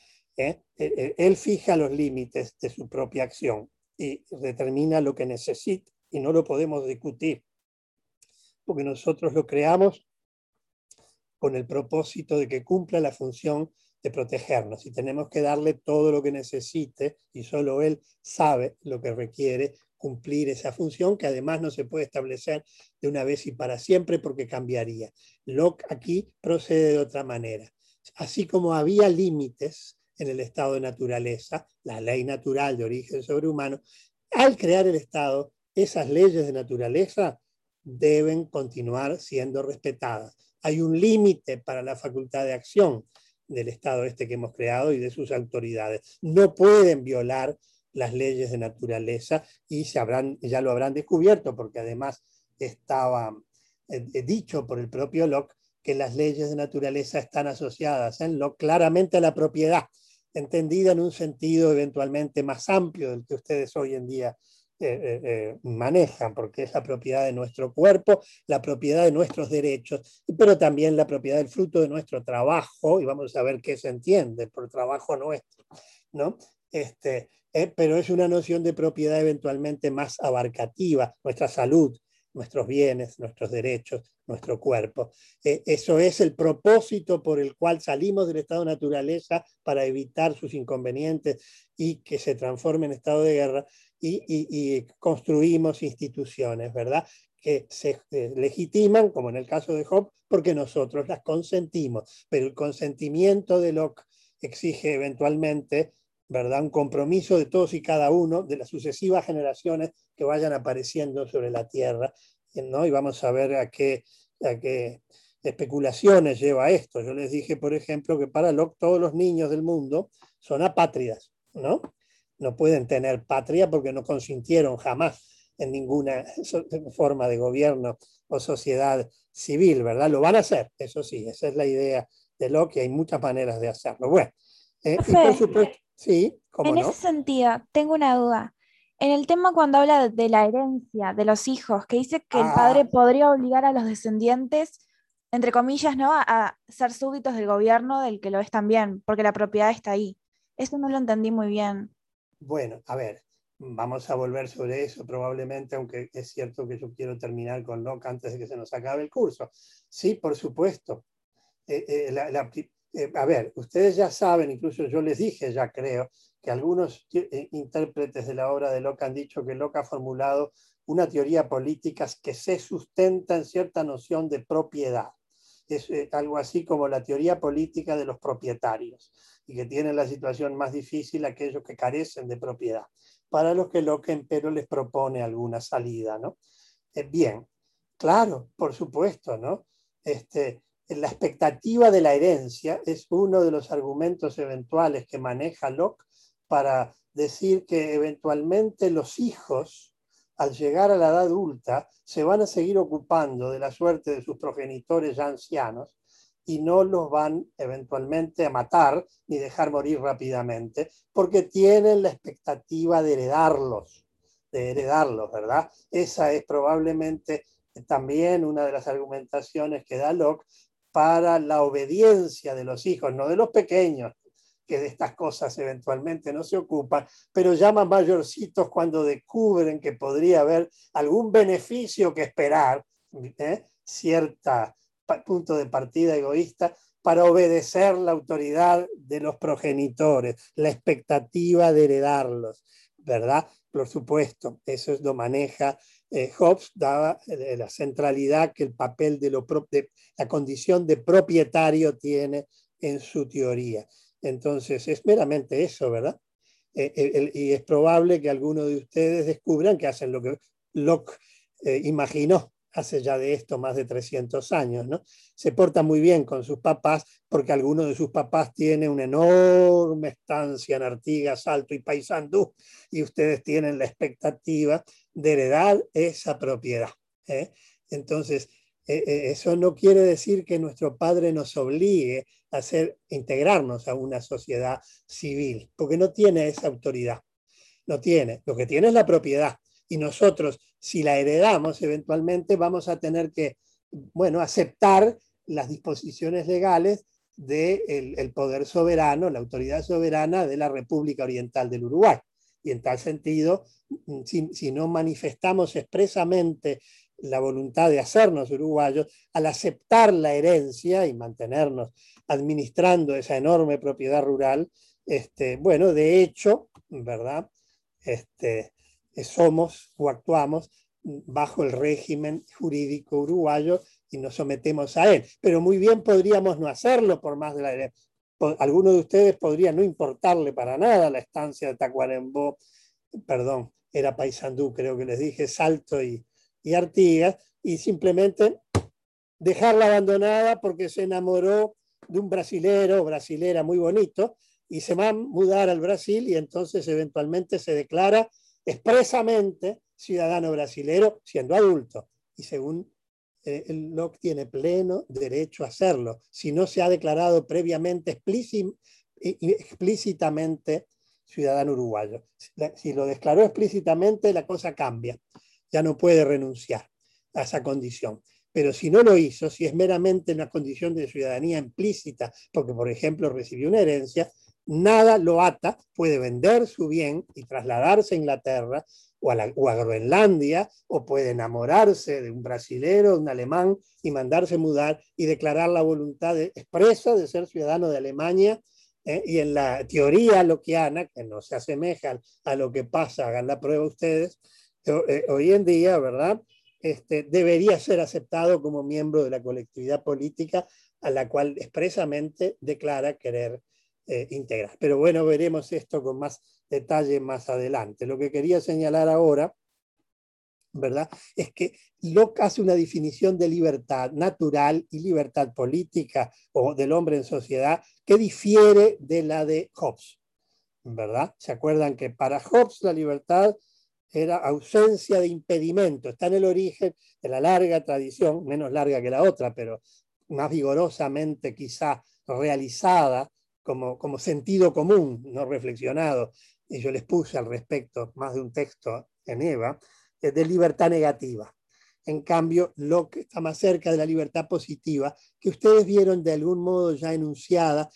Él fija los límites de su propia acción y determina lo que necesita, y no lo podemos discutir, porque nosotros lo creamos con el propósito de que cumpla la función de protegernos, y tenemos que darle todo lo que necesite, y solo él sabe lo que requiere cumplir esa función, que además no se puede establecer de una vez y para siempre porque cambiaría. Locke aquí procede de otra manera. Así como había límites en el estado de naturaleza, la ley natural de origen sobrehumano, al crear el Estado, esas leyes de naturaleza deben continuar siendo respetadas. Hay un límite para la facultad de acción del Estado que hemos creado y de sus autoridades. No pueden violar las leyes de naturaleza, y ya lo habrán descubierto, porque además estaba dicho por el propio Locke que las leyes de naturaleza están asociadas en Locke claramente a la propiedad, entendida en un sentido eventualmente más amplio del que ustedes hoy en día manejan, porque es la propiedad de nuestro cuerpo, la propiedad de nuestros derechos, pero también la propiedad del fruto de nuestro trabajo, y vamos a ver qué se entiende por trabajo nuestro, ¿no? Pero es una noción de propiedad eventualmente más abarcativa, nuestra salud, nuestros bienes, nuestros derechos, nuestro cuerpo. Eso es el propósito por el cual salimos del estado de naturaleza, para evitar sus inconvenientes y que se transforme en estado de guerra, y construimos instituciones, ¿verdad?, que se legitiman, como en el caso de Hobbes, porque nosotros las consentimos. Pero el consentimiento de Locke exige eventualmente, ¿verdad?, un compromiso de todos y cada uno de las sucesivas generaciones que vayan apareciendo sobre la Tierra, ¿no? Y vamos a ver a qué especulaciones lleva esto. Yo les dije, por ejemplo, que para Locke todos los niños del mundo son apátridas, ¿no? No pueden tener patria porque no consintieron jamás en ninguna forma de gobierno o sociedad civil, ¿verdad? Lo van a hacer, eso sí, esa es la idea de Locke, y hay muchas maneras de hacerlo. Bueno, y por supuesto, sí, ¿cómo en no? ese sentido, tengo una duda. En el tema cuando habla de la herencia de los hijos, que dice que el padre podría obligar a los descendientes, entre comillas, ¿no?, a ser súbditos del gobierno del que lo es también, porque la propiedad está ahí. Eso no lo entendí muy bien. Bueno, a ver, vamos a volver sobre eso probablemente, aunque es cierto que yo quiero terminar con Locke antes de que se nos acabe el curso. Sí, por supuesto. A ver, ustedes ya saben, incluso yo les dije, ya creo, que algunos intérpretes de la obra de Locke han dicho que Locke ha formulado una teoría política que se sustenta en cierta noción de propiedad. Es algo así como la teoría política de los propietarios, y que tienen la situación más difícil aquellos que carecen de propiedad, para los que Locke empero les propone alguna salida, ¿no? Bien, claro, por supuesto, ¿no? La expectativa de la herencia es uno de los argumentos eventuales que maneja Locke para decir que eventualmente los hijos, al llegar a la edad adulta, se van a seguir ocupando de la suerte de sus progenitores ya ancianos, y no los van eventualmente a matar ni dejar morir rápidamente, porque tienen la expectativa de heredarlos, ¿verdad? Esa es probablemente también una de las argumentaciones que da Locke para la obediencia de los hijos, no de los pequeños, que de estas cosas eventualmente no se ocupan, pero llaman mayorcitos cuando descubren que podría haber algún beneficio que esperar, cierta punto de partida egoísta, para obedecer la autoridad de los progenitores, la expectativa de heredarlos, ¿verdad? Por supuesto, eso lo maneja Hobbes, daba la centralidad que el papel de la condición de propietario tiene en su teoría. Entonces, es meramente eso, ¿verdad? Y es probable que algunos de ustedes descubran que hacen lo que Locke imaginó, hace ya de esto más de 300 años, ¿no? Se porta muy bien con sus papás porque alguno de sus papás tiene una enorme estancia en Artigas, Salto y Paysandú, y ustedes tienen la expectativa de heredar esa propiedad. Entonces, eso no quiere decir que nuestro padre nos obligue a integrarnos a una sociedad civil, porque no tiene esa autoridad. No tiene. Lo que tiene es la propiedad. Y nosotros, si la heredamos, eventualmente vamos a tener que, bueno, aceptar las disposiciones legales del poder soberano, la autoridad soberana de la República Oriental del Uruguay. Y en tal sentido, si no manifestamos expresamente la voluntad de hacernos uruguayos, al aceptar la herencia y mantenernos administrando esa enorme propiedad rural, bueno, de hecho, ¿verdad? Somos o actuamos bajo el régimen jurídico uruguayo y nos sometemos a él. Pero muy bien podríamos no hacerlo por más de la herencia. Algunos de ustedes podría no importarle para nada la estancia de Tacuarembó, perdón, era Paysandú, creo que les dije, Salto y Artigas, y simplemente dejarla abandonada porque se enamoró de un brasilero o brasilera muy bonito y se va a mudar al Brasil y entonces eventualmente se declara expresamente ciudadano brasilero siendo adulto. Y según Locke tiene pleno derecho a hacerlo, si no se ha declarado previamente explícitamente ciudadano uruguayo. Si lo declaró explícitamente, la cosa cambia. Ya no puede renunciar a esa condición. Pero si no lo hizo, si es meramente una condición de ciudadanía implícita, porque por ejemplo recibió una herencia, nada lo ata, puede vender su bien y trasladarse a Inglaterra o a Groenlandia, o puede enamorarse de un brasilero, de un alemán, y mandarse mudar y declarar la voluntad expresa de ser ciudadano de Alemania. Y en la teoría lockeana, que no se asemeja a lo que pasa, hagan la prueba ustedes, hoy en día, ¿verdad? Debería ser aceptado como miembro de la colectividad política a la cual expresamente declara querer integrar. Pero bueno, veremos esto con más detalle más adelante. Lo que quería señalar ahora, ¿verdad?, es que Locke hace una definición de libertad natural y libertad política o del hombre en sociedad que difiere de la de Hobbes, ¿verdad? ¿Se acuerdan que para Hobbes la libertad era ausencia de impedimento? Está en el origen de la larga tradición, menos larga que la otra, pero más vigorosamente quizá realizada como sentido común, no reflexionado. Y yo les puse al respecto más de un texto en Eva, de libertad negativa. En cambio, Locke está más cerca de la libertad positiva, que ustedes vieron de algún modo ya enunciada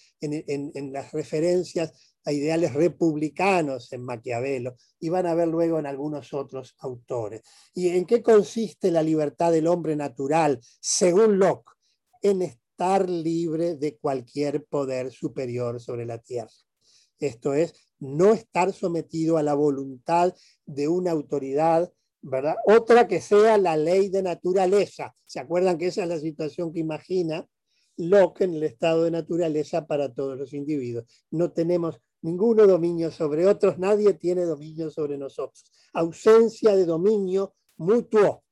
en las referencias a ideales republicanos en Maquiavelo, y van a ver luego en algunos otros autores. ¿Y en qué consiste la libertad del hombre natural, según Locke? En estar libre de cualquier poder superior sobre la tierra. Esto es, no estar sometido a la voluntad de una autoridad, ¿verdad? Otra que sea la ley de naturaleza. ¿Se acuerdan que esa es la situación que imagina Locke en el estado de naturaleza para todos los individuos? No tenemos ninguno dominio sobre otros, nadie tiene dominio sobre nosotros. Ausencia de dominio mutuo.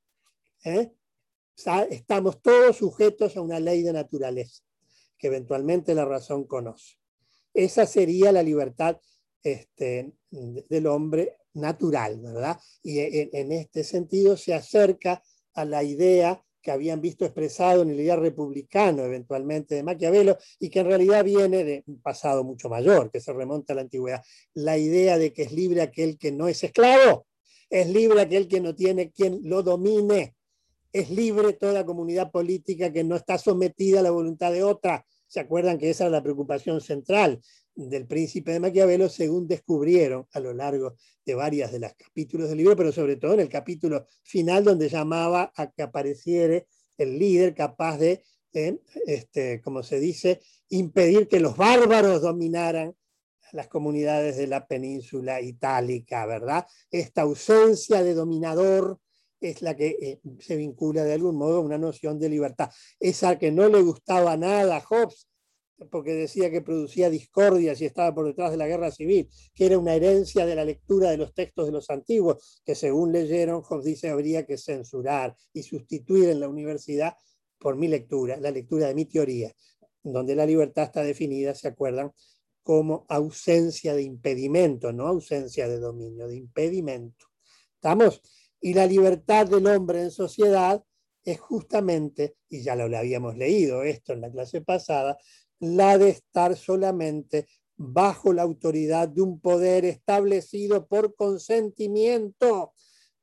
Estamos todos sujetos a una ley de naturaleza, que eventualmente la razón conoce. Esa sería la libertad del hombre natural, ¿verdad? Y en este sentido se acerca a la idea que habían visto expresado en el ideal republicano eventualmente de Maquiavelo, y que en realidad viene de un pasado mucho mayor, que se remonta a la antigüedad. La idea de que es libre aquel que no es esclavo, es libre aquel que no tiene quien lo domine, es libre toda comunidad política que no está sometida a la voluntad de otra. ¿Se acuerdan que esa es la preocupación central del Príncipe de Maquiavelo, según descubrieron a lo largo de varios de los capítulos del libro, pero sobre todo en el capítulo final, donde llamaba a que apareciera el líder capaz de, como se dice, impedir que los bárbaros dominaran las comunidades de la península itálica, ¿verdad? Esta ausencia de dominador es la que se vincula de algún modo a una noción de libertad. Esa que no le gustaba nada a Hobbes, porque decía que producía discordias y estaba por detrás de la guerra civil, que era una herencia de la lectura de los textos de los antiguos, que según leyeron, Hobbes dice, habría que censurar y sustituir en la universidad por mi lectura, la lectura de mi teoría, donde la libertad está definida, ¿se acuerdan?, como ausencia de impedimento, no ausencia de dominio, de impedimento. ¿Estamos? Y la libertad del hombre en sociedad es justamente, y ya lo habíamos leído esto en la clase pasada, la de estar solamente bajo la autoridad de un poder establecido por consentimiento.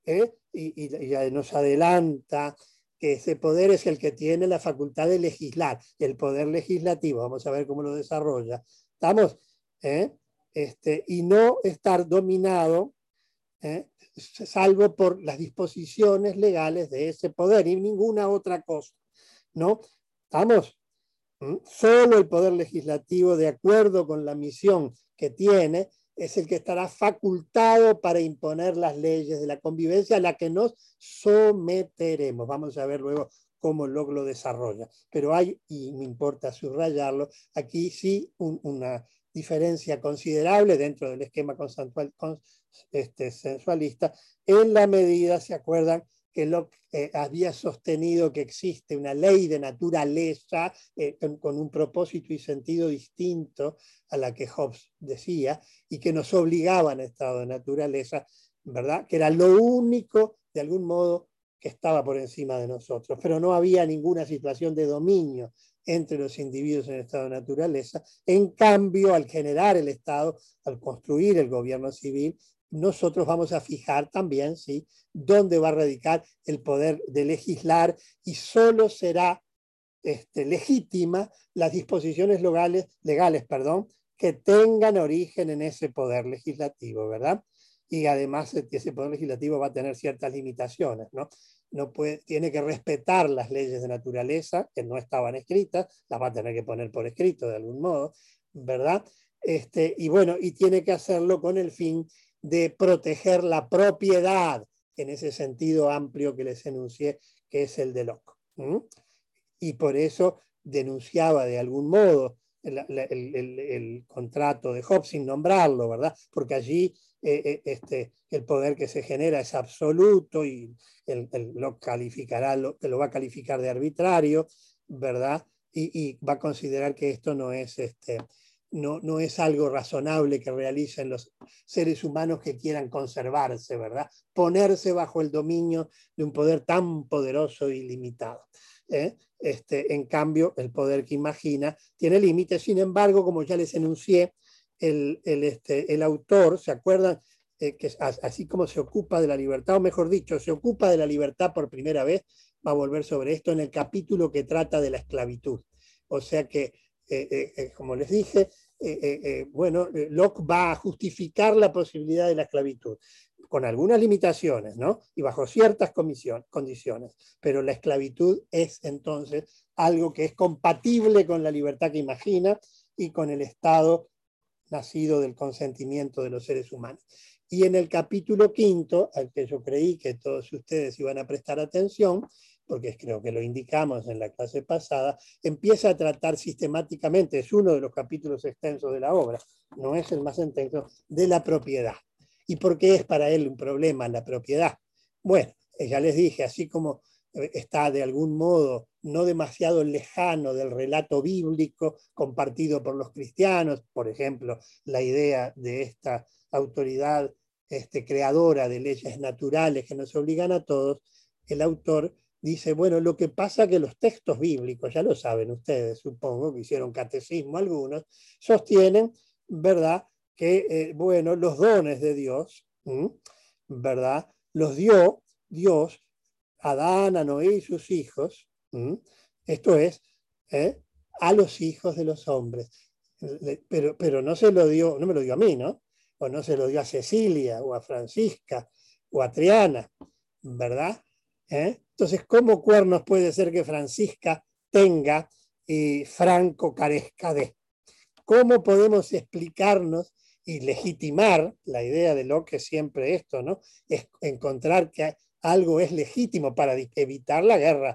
Y ya nos adelanta que ese poder es el que tiene la facultad de legislar, el poder legislativo, vamos a ver cómo lo desarrolla. ¿Estamos? Y no estar dominado, salvo por las disposiciones legales de ese poder y ninguna otra cosa, ¿no? ¿Estamos? Solo el poder legislativo, de acuerdo con la misión que tiene, es el que estará facultado para imponer las leyes de la convivencia a la que nos someteremos. Vamos a ver luego cómo lo desarrolla. Pero hay, y me importa subrayarlo, aquí sí una diferencia considerable dentro del esquema sensualista, en la medida, ¿se acuerdan?, que Locke había sostenido que existe una ley de naturaleza con un propósito y sentido distinto a la que Hobbes decía, y que nos obligaba en estado de naturaleza, ¿verdad?, que era lo único, de algún modo, que estaba por encima de nosotros, pero no había ninguna situación de dominio entre los individuos en estado de naturaleza. En cambio, al generar el Estado, al construir el gobierno civil, nosotros vamos a fijar también, ¿sí?, dónde va a radicar el poder de legislar, y solo será legítima las disposiciones legales, que tengan origen en ese poder legislativo, ¿verdad? Y además ese poder legislativo va a tener ciertas limitaciones, ¿no? Tiene que respetar las leyes de naturaleza, que no estaban escritas, las va a tener que poner por escrito de algún modo, ¿verdad? Y bueno, y tiene que hacerlo con el fin de proteger la propiedad, en ese sentido amplio que les enuncié, que es el de Locke. Y por eso denunciaba de algún modo el contrato de Hobbes sin nombrarlo, ¿verdad? Porque allí el poder que se genera es absoluto, y lo va a calificar de arbitrario, ¿verdad? Y va a considerar que esto no es no es algo razonable que realicen los seres humanos que quieran conservarse, ¿verdad? Ponerse bajo el dominio de un poder tan poderoso y limitado. En cambio, el poder que imagina tiene límites. Sin embargo, como ya les enuncié, el autor, ¿se acuerdan? Que así como se ocupa de la libertad, o mejor dicho, se ocupa de la libertad por primera vez, va a volver sobre esto en el capítulo que trata de la esclavitud. O sea que, como les dije, bueno, Locke va a justificar la posibilidad de la esclavitud, con algunas limitaciones, ¿no?, y bajo ciertas condiciones, pero la esclavitud es entonces algo que es compatible con la libertad que imagina y con el Estado nacido del consentimiento de los seres humanos. Y en el capítulo 5, al que yo creí que todos ustedes iban a prestar atención, porque creo que lo indicamos en la clase pasada, empieza a tratar sistemáticamente, es uno de los capítulos extensos de la obra, no es el más extenso, de la propiedad. ¿Y por qué es para él un problema la propiedad? Bueno, ya les dije, así como está de algún modo no demasiado lejano del relato bíblico compartido por los cristianos, por ejemplo, la idea de esta autoridad creadora de leyes naturales que nos obligan a todos, el autor dice, bueno, lo que pasa es que los textos bíblicos, ya lo saben ustedes, supongo que hicieron catecismo algunos, sostienen, ¿verdad?, que, bueno, los dones de Dios, ¿verdad?, los dio Dios a Adán, a Noé y sus hijos, esto es, a los hijos de los hombres. Pero no se lo dio, no me lo dio a mí, ¿no? O no se lo dio a Cecilia, o a Francisca, o a Triana, ¿verdad? Entonces, ¿cómo cuernos puede ser que Francisca tenga y Franco carezca de? ¿Cómo podemos explicarnos y legitimar la idea de Locke, que siempre esto, ¿no?, es encontrar que algo es legítimo para evitar la guerra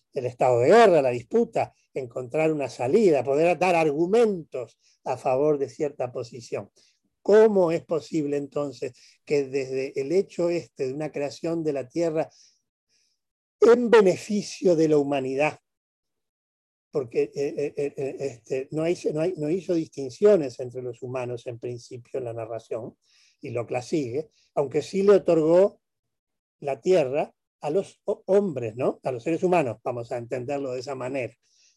el estado de guerra, la disputa, encontrar una salida, poder dar argumentos a favor de cierta posición. ¿Cómo es posible entonces que desde el hecho de una creación de la tierra en beneficio de la humanidad, porque no hizo distinciones entre los humanos en principio en la narración, y Locke la sigue, aunque sí le otorgó la tierra a los hombres, ¿no? A los seres humanos, vamos a entenderlo de esa manera.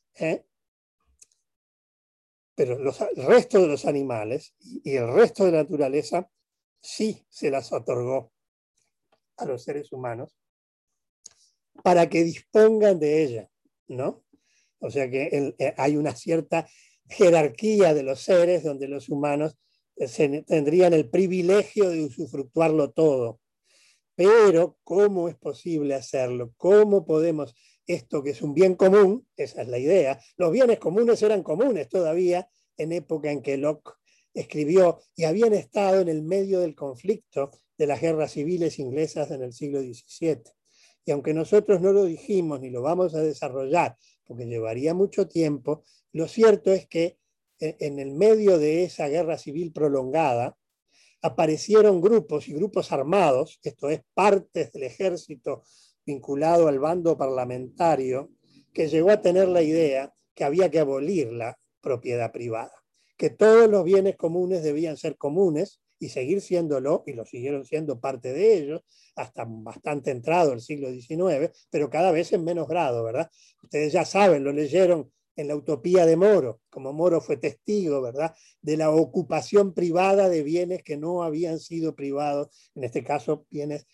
Pero el resto de los animales y el resto de la naturaleza sí se las otorgó a los seres humanos para que dispongan de ella, ¿no? O sea que hay una cierta jerarquía de los seres donde los humanos tendrían el privilegio de usufructuarlo todo. Pero, ¿cómo es posible hacerlo? ¿Cómo podemos, esto que es un bien común, esa es la idea, los bienes comunes eran comunes todavía en época en que Locke escribió y habían estado en el medio del conflicto de las guerras civiles inglesas en el siglo XVII. Y aunque nosotros no lo dijimos ni lo vamos a desarrollar, porque llevaría mucho tiempo, lo cierto es que en el medio de esa guerra civil prolongada aparecieron grupos y grupos armados, esto es, partes del ejército vinculado al bando parlamentario, que llegó a tener la idea que había que abolir la propiedad privada, que todos los bienes comunes debían ser comunes y seguir siéndolo, y lo siguieron siendo parte de ellos, hasta bastante entrado el siglo XIX, pero cada vez en menos grado, ¿verdad? Ustedes ya saben, lo leyeron en la Utopía de Moro, como Moro fue testigo, ¿verdad?, de la ocupación privada de bienes que no habían sido privados, en este caso bienes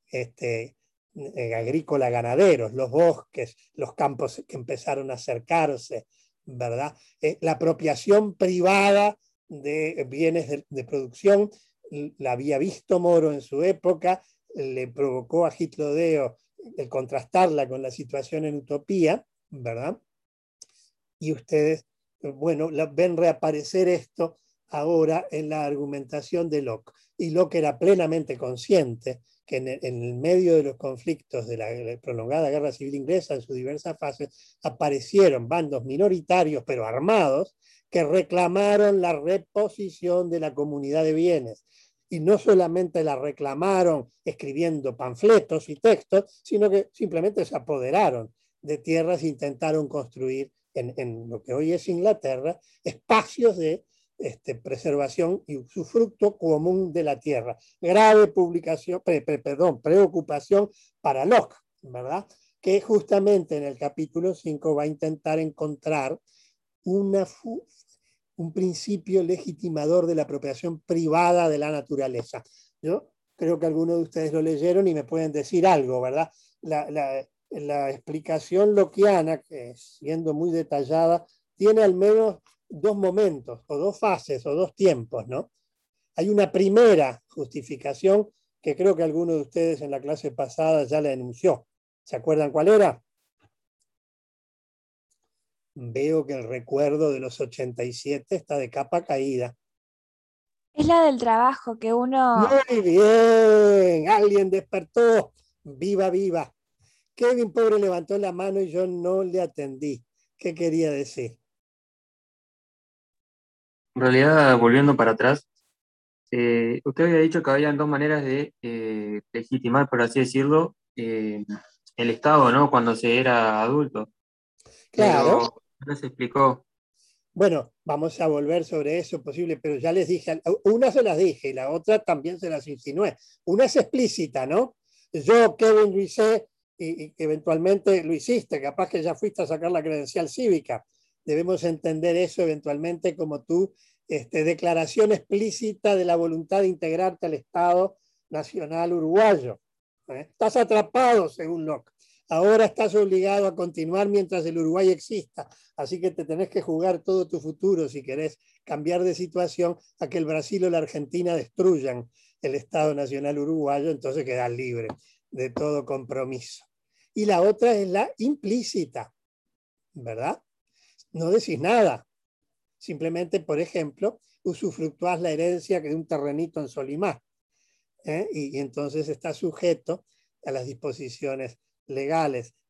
agrícola ganaderos, los bosques, los campos que empezaron a acercarse, ¿verdad? La apropiación privada de bienes de producción, la había visto Moro en su época, le provocó a Gitlodeo el contrastarla con la situación en Utopía, ¿verdad? Y ustedes, bueno, ven reaparecer esto ahora en la argumentación de Locke. Y Locke era plenamente consciente que en el medio de los conflictos de la prolongada guerra civil inglesa, en sus diversas fases, aparecieron bandos minoritarios, pero armados, que reclamaron la reposición de la comunidad de bienes. Y no solamente la reclamaron escribiendo panfletos y textos, sino que simplemente se apoderaron de tierras e intentaron construir en lo que hoy es Inglaterra, espacios de preservación y usufructo común de la tierra. Grave preocupación para Locke, ¿verdad? Que justamente en el capítulo 5 va a intentar encontrar un principio legitimador de la apropiación privada de la naturaleza. Yo creo que algunos de ustedes lo leyeron y me pueden decir algo, ¿verdad? La explicación lockeana, que siendo muy detallada, tiene al menos dos momentos, o dos fases, o dos tiempos, ¿no? Hay una primera justificación que creo que alguno de ustedes en la clase pasada ya la enunció. ¿Se acuerdan cuál era? Veo que el recuerdo de los 87 está de capa caída. Es la del trabajo que uno... Muy bien, alguien despertó. Viva, viva. Kevin, pobre, levantó la mano y yo no le atendí. ¿Qué quería decir? En realidad, volviendo para atrás, usted había dicho que habían dos maneras de legitimar, por así decirlo, el Estado, ¿no? Cuando se era adulto. Claro. Pero no se explicó. Bueno, vamos a volver sobre eso posible, pero ya les dije, una se las dije y la otra también se las insinué. Una es explícita, ¿no? Yo, Kevin, lo hice y eventualmente lo hiciste, capaz que ya fuiste a sacar la credencial cívica. Debemos entender eso eventualmente como tu declaración explícita de la voluntad de integrarte al Estado Nacional Uruguayo. Estás atrapado, según Locke. Ahora estás obligado a continuar mientras el Uruguay exista, así que te tenés que jugar todo tu futuro si querés cambiar de situación a que el Brasil o la Argentina destruyan el Estado Nacional Uruguayo, entonces quedás libre de todo compromiso. Y la otra es la implícita, ¿verdad? No decís nada, simplemente, por ejemplo, usufructuás la herencia de un terrenito en Solimar, y entonces está sujeto a las disposiciones legales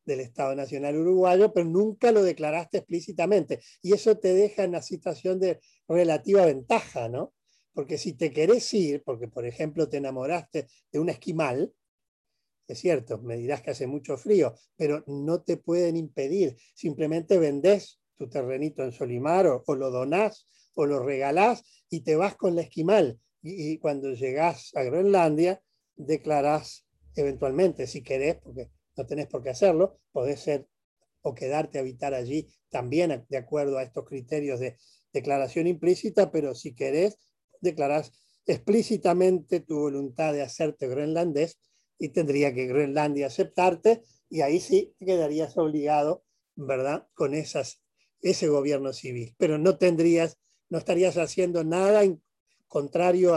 del Estado Nacional Uruguayo, pero nunca lo declaraste explícitamente. Y eso te deja en una situación de relativa ventaja, ¿no? Porque si te querés ir, porque por ejemplo te enamoraste de un esquimal, es cierto, me dirás que hace mucho frío, pero no te pueden impedir. Simplemente vendés tu terrenito en Solimar o lo donás o lo regalás y te vas con la esquimal. Y cuando llegás a Groenlandia, declarás eventualmente, si querés, porque no tenés por qué hacerlo, podés ser o quedarte a habitar allí también de acuerdo a estos criterios de declaración implícita, pero si querés, declarás explícitamente tu voluntad de hacerte groenlandés y tendría que Groenlandia aceptarte y ahí sí quedarías obligado, ¿verdad?, con ese gobierno civil. Pero no estarías haciendo nada contrario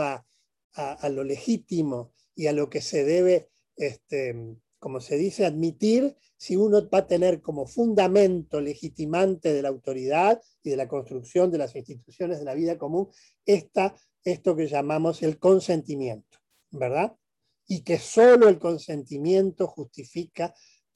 a lo legítimo y a lo que se debe, como se dice, admitir si uno va a tener como fundamento legitimante de la autoridad y de la construcción de las instituciones de la vida común esto que llamamos el consentimiento, ¿verdad? Y que solo el consentimiento justifica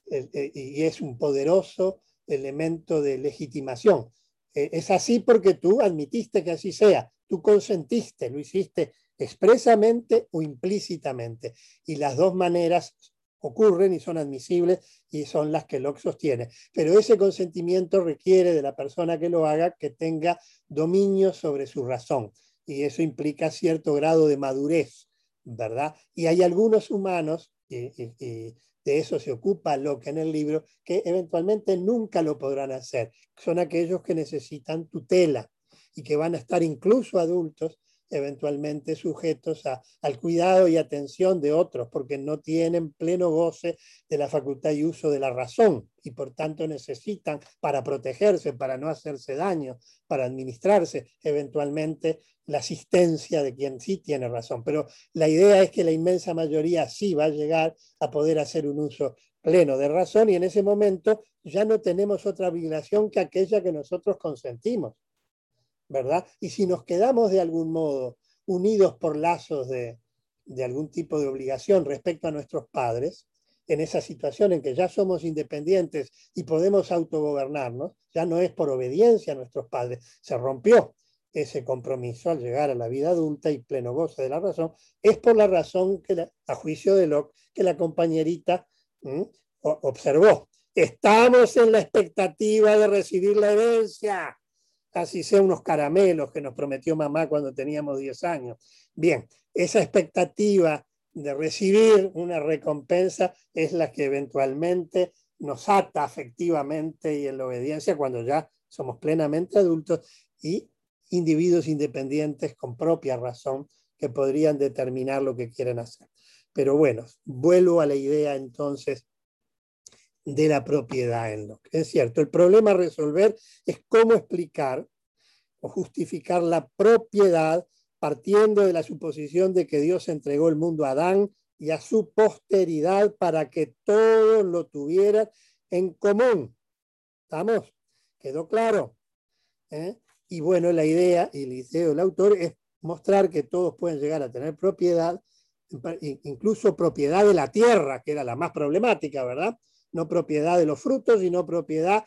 y es un poderoso elemento de legitimación. Es así porque tú admitiste que así sea, tú consentiste, lo hiciste expresamente o implícitamente, y las dos maneras ocurren y son admisibles y son las que Locke sostiene. Pero ese consentimiento requiere de la persona que lo haga que tenga dominio sobre su razón, y eso implica cierto grado de madurez, ¿verdad? Y hay algunos humanos, y de eso se ocupa Locke en el libro, que eventualmente nunca lo podrán hacer. Son aquellos que necesitan tutela y que van a estar incluso adultos eventualmente sujetos al cuidado y atención de otros, porque no tienen pleno goce de la facultad y uso de la razón, y por tanto necesitan, para protegerse, para no hacerse daño, para administrarse, eventualmente la asistencia de quien sí tiene razón. Pero la idea es que la inmensa mayoría sí va a llegar a poder hacer un uso pleno de razón, y en ese momento ya no tenemos otra obligación que aquella que nosotros consentimos, ¿verdad? Y si nos quedamos de algún modo unidos por lazos de algún tipo de obligación respecto a nuestros padres, en esa situación en que ya somos independientes y podemos autogobernarnos, ya no es por obediencia a nuestros padres, se rompió ese compromiso al llegar a la vida adulta y pleno goce de la razón, es por la razón que, a juicio de Locke, que la compañerita observó. Estamos en la expectativa de recibir la herencia, así sea unos caramelos que nos prometió mamá cuando teníamos 10 años. Bien, esa expectativa de recibir una recompensa es la que eventualmente nos ata afectivamente y en la obediencia cuando ya somos plenamente adultos y individuos independientes con propia razón que podrían determinar lo que quieren hacer. Pero bueno, vuelvo a la idea entonces de la propiedad en Locke. Es cierto, el problema a resolver es cómo explicar o justificar la propiedad partiendo de la suposición de que Dios entregó el mundo a Adán y a su posteridad para que todos lo tuvieran en común. ¿Estamos? ¿Quedó claro? Y bueno, la idea y el deseo del autor es mostrar que todos pueden llegar a tener propiedad, incluso propiedad de la tierra, que era la más problemática, ¿verdad? No propiedad de los frutos, sino propiedad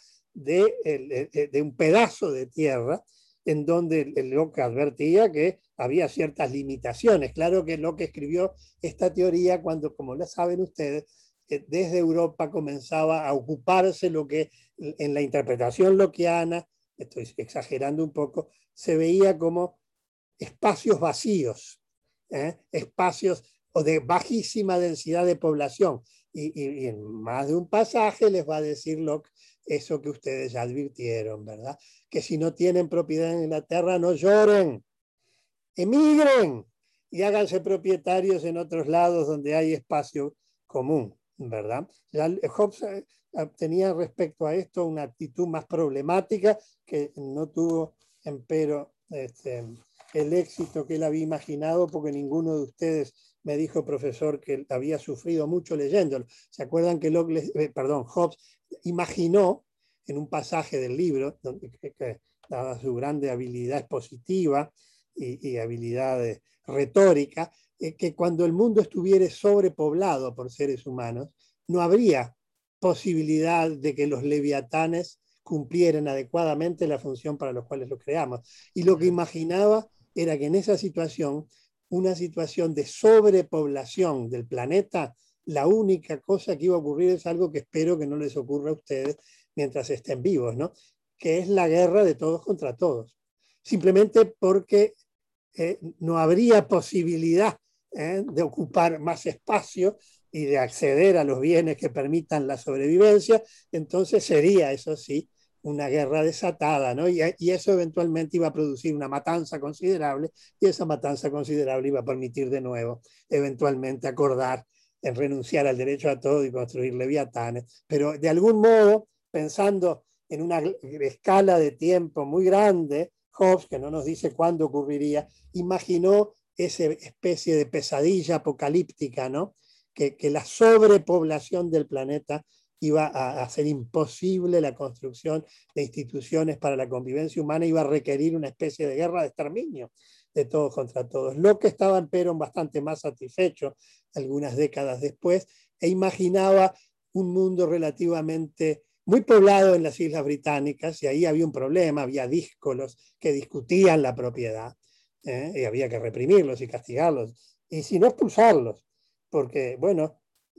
de un pedazo de tierra, en donde Locke advertía que había ciertas limitaciones. Claro que Locke escribió esta teoría cuando, como lo saben ustedes, desde Europa comenzaba a ocuparse lo que en la interpretación lockeana, estoy exagerando un poco, se veía como espacios vacíos, espacios o de bajísima densidad de población. Y en más de un pasaje les va a decir Locke eso que ustedes ya advirtieron, ¿verdad? Que si no tienen propiedad en Inglaterra, no lloren, emigren y háganse propietarios en otros lados donde hay espacio común, ¿verdad? Ya Hobbes tenía respecto a esto una actitud más problemática que no tuvo, empero, el éxito que él había imaginado, porque ninguno de ustedes me dijo, profesor, que había sufrido mucho leyéndolo. ¿Se acuerdan que Hobbes imaginó en un pasaje del libro, donde, dada su grande habilidad expositiva y habilidad retórica, que cuando el mundo estuviera sobrepoblado por seres humanos, no habría posibilidad de que los leviatanes cumplieran adecuadamente la función para la cual los creamos. Y lo que imaginaba era que en esa situación, una situación de sobrepoblación del planeta, la única cosa que iba a ocurrir es algo que espero que no les ocurra a ustedes mientras estén vivos, ¿no? Que es la guerra de todos contra todos. Simplemente porque no habría posibilidad de ocupar más espacio y de acceder a los bienes que permitan la sobrevivencia, entonces sería, eso sí, una guerra desatada, ¿no? Y eso eventualmente iba a producir una matanza considerable, y esa matanza considerable iba a permitir de nuevo, eventualmente, acordar en renunciar al derecho a todo y construir leviatanes. Pero de algún modo, pensando en una escala de tiempo muy grande, Hobbes, que no nos dice cuándo ocurriría, imaginó esa especie de pesadilla apocalíptica, ¿no? Que la sobrepoblación del planeta iba a hacer imposible la construcción de instituciones para la convivencia humana, iba a requerir una especie de guerra de exterminio de todos contra todos. Locke estaba, empero, bastante más satisfecho algunas décadas después e imaginaba un mundo relativamente muy poblado en las Islas Británicas, y ahí había un problema, había díscolos que discutían la propiedad, y había que reprimirlos y castigarlos, y si no expulsarlos, porque, bueno,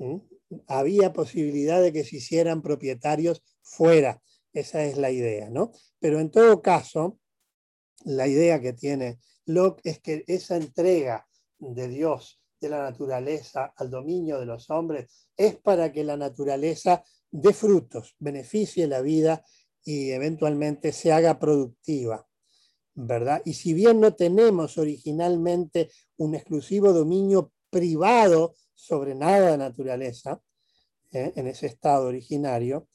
había posibilidad de que se hicieran propietarios fuera. Esa es la idea, ¿no? Pero en todo caso, la idea que tiene Locke es que esa entrega de Dios, de la naturaleza al dominio de los hombres, es para que la naturaleza dé frutos, beneficie la vida y eventualmente se haga productiva, ¿verdad? Y si bien no tenemos originalmente un exclusivo dominio privado sobre nada de naturaleza, en ese estado originario,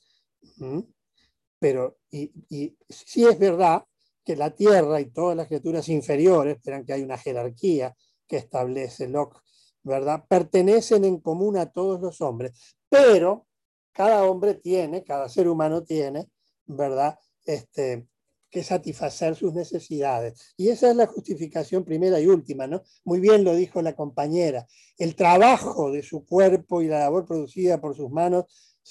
pero y sí es verdad que la Tierra y todas las criaturas inferiores, verán que hay una jerarquía que establece Locke, ¿verdad? Pertenecen en común a todos los hombres, pero cada hombre tiene, cada ser humano tiene, ¿verdad? Que satisfacer sus necesidades. Y esa es la justificación primera y última, ¿no? Muy bien lo dijo la compañera. El trabajo de su cuerpo y la labor producida por sus manos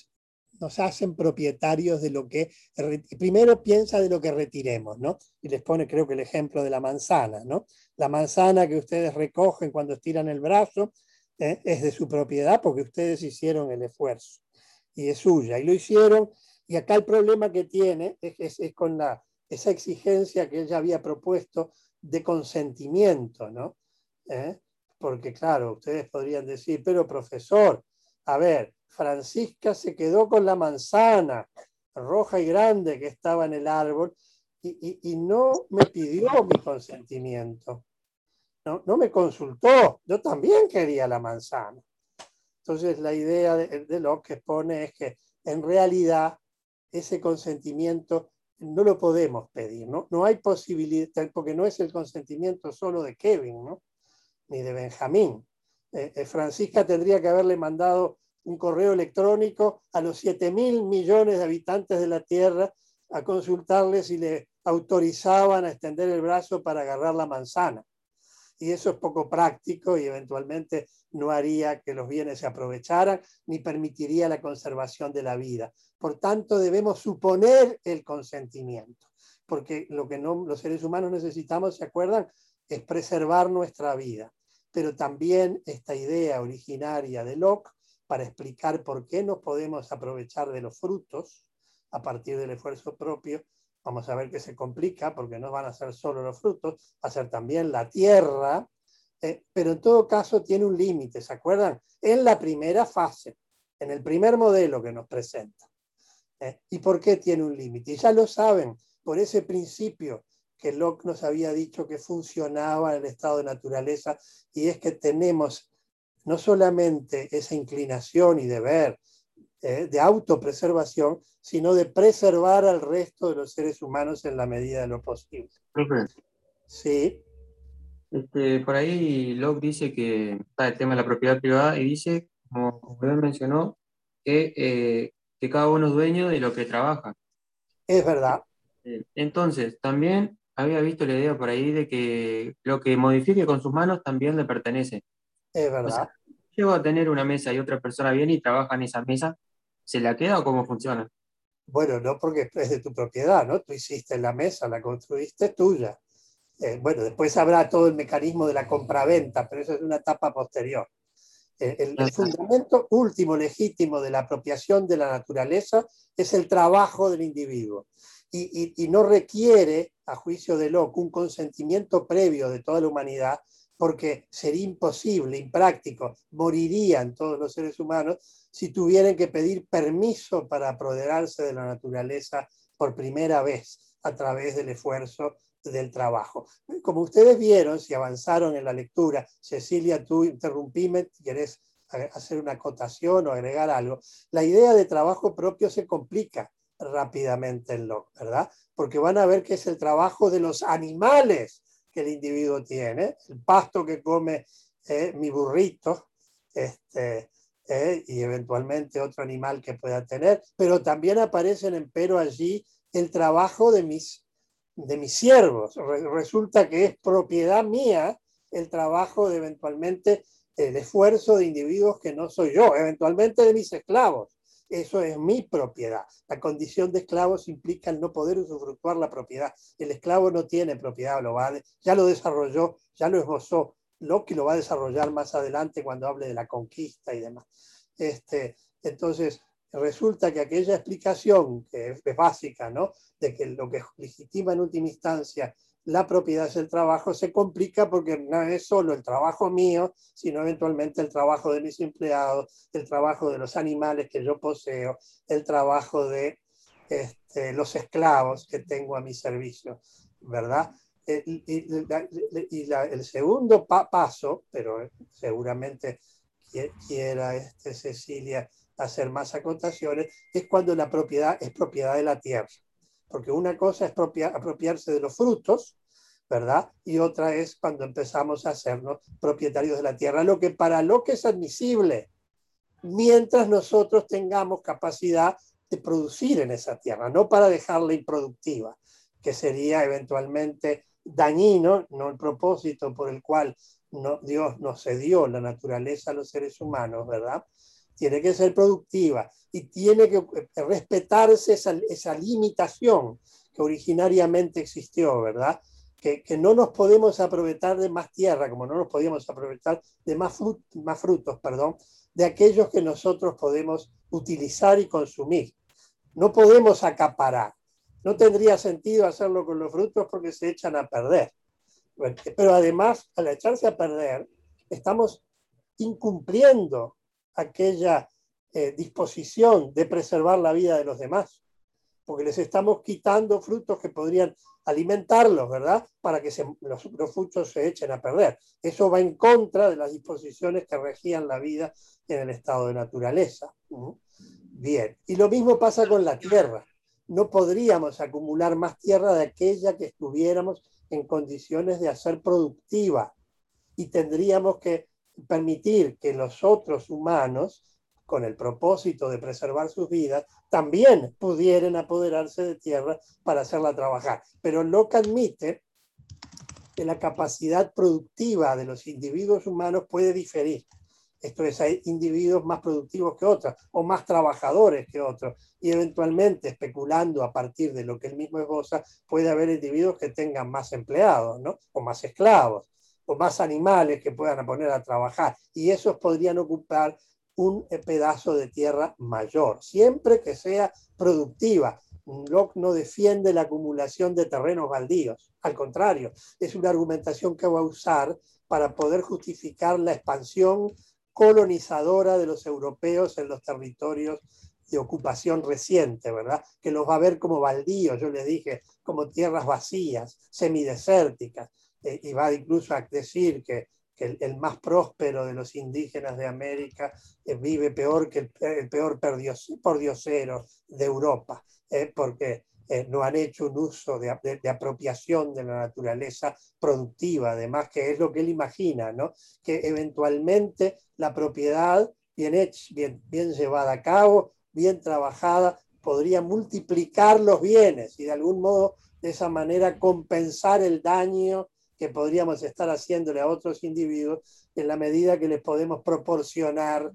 nos hacen propietarios de lo que, primero piensa de lo que retiremos, ¿no? Y les pone, creo que el ejemplo de la manzana, ¿no? La manzana que ustedes recogen cuando estiran el brazo, es de su propiedad porque ustedes hicieron el esfuerzo y es suya, y lo hicieron, y acá el problema que tiene es con esa exigencia que ella había propuesto de consentimiento, ¿no? Porque claro, ustedes podrían decir, pero profesor, a ver, Francisca se quedó con la manzana roja y grande que estaba en el árbol y no me pidió mi consentimiento, no me consultó, yo también quería la manzana. Entonces la idea de Locke que pone es que en realidad ese consentimiento no lo podemos pedir, ¿no? No hay posibilidad, porque no es el consentimiento solo de Kevin, ¿no? Ni de Benjamín. Francisca tendría que haberle mandado un correo electrónico a los 7.000 millones de habitantes de la Tierra a consultarles si le autorizaban a extender el brazo para agarrar la manzana. Y eso es poco práctico y eventualmente no haría que los bienes se aprovecharan ni permitiría la conservación de la vida. Por tanto, debemos suponer el consentimiento, porque lo que los seres humanos necesitamos, ¿se acuerdan?, es preservar nuestra vida. Pero también esta idea originaria de Locke para explicar por qué nos podemos aprovechar de los frutos a partir del esfuerzo propio. Vamos a ver que se complica porque no van a ser solo los frutos, va a ser también la tierra, pero en todo caso tiene un límite, ¿se acuerdan? En la primera fase, en el primer modelo que nos presenta. ¿Y por qué tiene un límite? Y ya lo saben, por ese principio que Locke nos había dicho que funcionaba en el estado de naturaleza, y es que tenemos no solamente esa inclinación y deber de autopreservación, sino de preservar al resto de los seres humanos en la medida de lo posible. Sí. Por ahí Locke dice que está el tema de la propiedad privada y dice, como él mencionó, que cada uno es dueño de lo que trabaja. Es verdad. Entonces, también había visto la idea por ahí de que lo que modifique con sus manos también le pertenece. Es verdad. O sea, llego a tener una mesa y otra persona viene y trabaja en esa mesa, ¿Se la queda o cómo funciona? Bueno, no, porque es de tu propiedad, ¿no? Tú hiciste la mesa, la construiste, es tuya. Bueno, después habrá todo el mecanismo de la compraventa, pero eso es una etapa posterior. El fundamento último legítimo de la apropiación de la naturaleza es el trabajo del individuo. Y no requiere, a juicio de Locke, un consentimiento previo de toda la humanidad, porque sería imposible, impráctico, morirían todos los seres humanos si tuvieran que pedir permiso para apoderarse de la naturaleza por primera vez a través del esfuerzo del trabajo. Como ustedes vieron, si avanzaron en la lectura, Cecilia, tú interrumpime, querés hacer una acotación o agregar algo, la idea de trabajo propio se complica rápidamente en Locke, ¿verdad? Porque van a ver que es el trabajo de los animales que el individuo tiene, el pasto que come mi burrito, y eventualmente otro animal que pueda tener, pero también aparecen empero allí el trabajo de mis siervos. Resulta que es propiedad mía el trabajo de eventualmente el esfuerzo de individuos que no soy yo, eventualmente de mis esclavos. Eso es mi propiedad. La condición de esclavos implica el no poder usufructuar la propiedad. El esclavo no tiene propiedad, ya lo desarrolló, ya lo esbozó. Locke lo va a desarrollar más adelante cuando hable de la conquista y demás. Entonces, resulta que aquella explicación, que es básica, ¿no?, de que lo que legitima en última instancia la propiedad es el trabajo, se complica porque no es solo el trabajo mío, sino eventualmente el trabajo de mis empleados, el trabajo de los animales que yo poseo, el trabajo de los esclavos que tengo a mi servicio, ¿verdad? El segundo paso, pero seguramente quiera Cecilia hacer más acotaciones, es cuando la propiedad es propiedad de la tierra. Porque una cosa es apropiarse de los frutos, ¿verdad? Y otra es cuando empezamos a hacernos propietarios de la tierra, lo que para Locke es admisible, mientras nosotros tengamos capacidad de producir en esa tierra, no para dejarla improductiva, que sería eventualmente dañino, no el propósito por el cual Dios nos cedió la naturaleza a los seres humanos, ¿verdad? Tiene que ser productiva y tiene que respetarse esa limitación que originariamente existió, ¿verdad? Que no nos podemos aprovechar de más tierra, como no nos podíamos aprovechar de más frutos, de aquellos que nosotros podemos utilizar y consumir. No podemos acaparar. No tendría sentido hacerlo con los frutos porque se echan a perder. Pero además, al echarse a perder, estamos incumpliendo aquella disposición de preservar la vida de los demás, porque les estamos quitando frutos que podrían alimentarlos, ¿verdad? Para que los frutos se echen a perder. Eso va en contra de las disposiciones que regían la vida en el estado de naturaleza. Bien, y lo mismo pasa con la tierra. No podríamos acumular más tierra de aquella que estuviéramos en condiciones de hacer productiva, y tendríamos que permitir que los otros humanos, con el propósito de preservar sus vidas, también pudieran apoderarse de tierra para hacerla trabajar. Pero Locke admite que la capacidad productiva de los individuos humanos puede diferir. Esto es, hay individuos más productivos que otros, o más trabajadores que otros, y eventualmente, especulando a partir de lo que él mismo esboza, puede haber individuos que tengan más empleados, ¿no?, o más esclavos, o más animales que puedan poner a trabajar, y esos podrían ocupar un pedazo de tierra mayor, siempre que sea productiva. Locke no defiende la acumulación de terrenos baldíos, al contrario, es una argumentación que va a usar para poder justificar la expansión colonizadora de los europeos en los territorios de ocupación reciente, ¿verdad? Que los va a ver como baldíos, yo les dije, como tierras vacías, semidesérticas, y va incluso a decir que el más próspero de los indígenas de América vive peor que el peor pordiosero de Europa, porque no han hecho un uso de apropiación de la naturaleza productiva, además, que es lo que él imagina, ¿no?, que eventualmente la propiedad bien llevada a cabo, bien trabajada, podría multiplicar los bienes y de algún modo de esa manera compensar el daño que podríamos estar haciéndole a otros individuos en la medida que les podemos proporcionar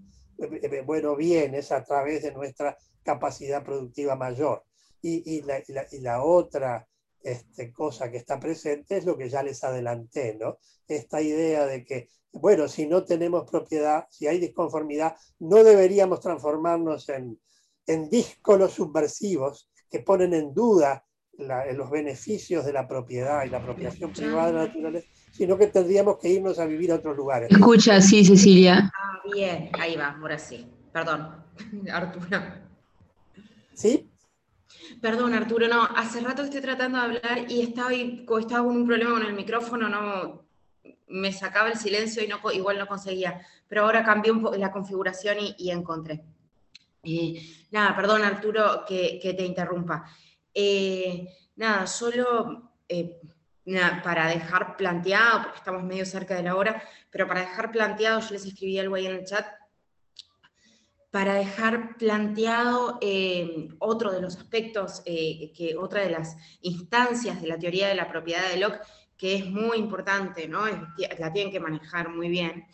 bueno, bien, es a través de nuestra capacidad productiva mayor. Y la otra cosa que está presente es lo que ya les adelanté, ¿no? Esta idea de que, bueno, si no tenemos propiedad, si hay disconformidad, no deberíamos transformarnos en díscolos subversivos que ponen en duda los beneficios de la propiedad y la apropiación privada de la naturaleza, sino que tendríamos que irnos a vivir a otros lugares. Escucha, sí, Cecilia. Ah, bien, ahí va, ahora sí. Perdón, Arturo. ¿Sí? Perdón, Arturo, no, hace rato que estoy tratando de hablar y estaba con un problema con el micrófono, no me sacaba el silencio y igual no conseguía, pero ahora cambié un poco la configuración y encontré. Nada, perdón, Arturo, que te interrumpa. Nada, solo para dejar planteado, porque estamos medio cerca de la hora, pero para dejar planteado, yo les escribí algo ahí en el chat, para dejar planteado otro de los aspectos, otra de las instancias de la teoría de la propiedad de Locke, que es muy importante, ¿no? La tienen que manejar muy bien.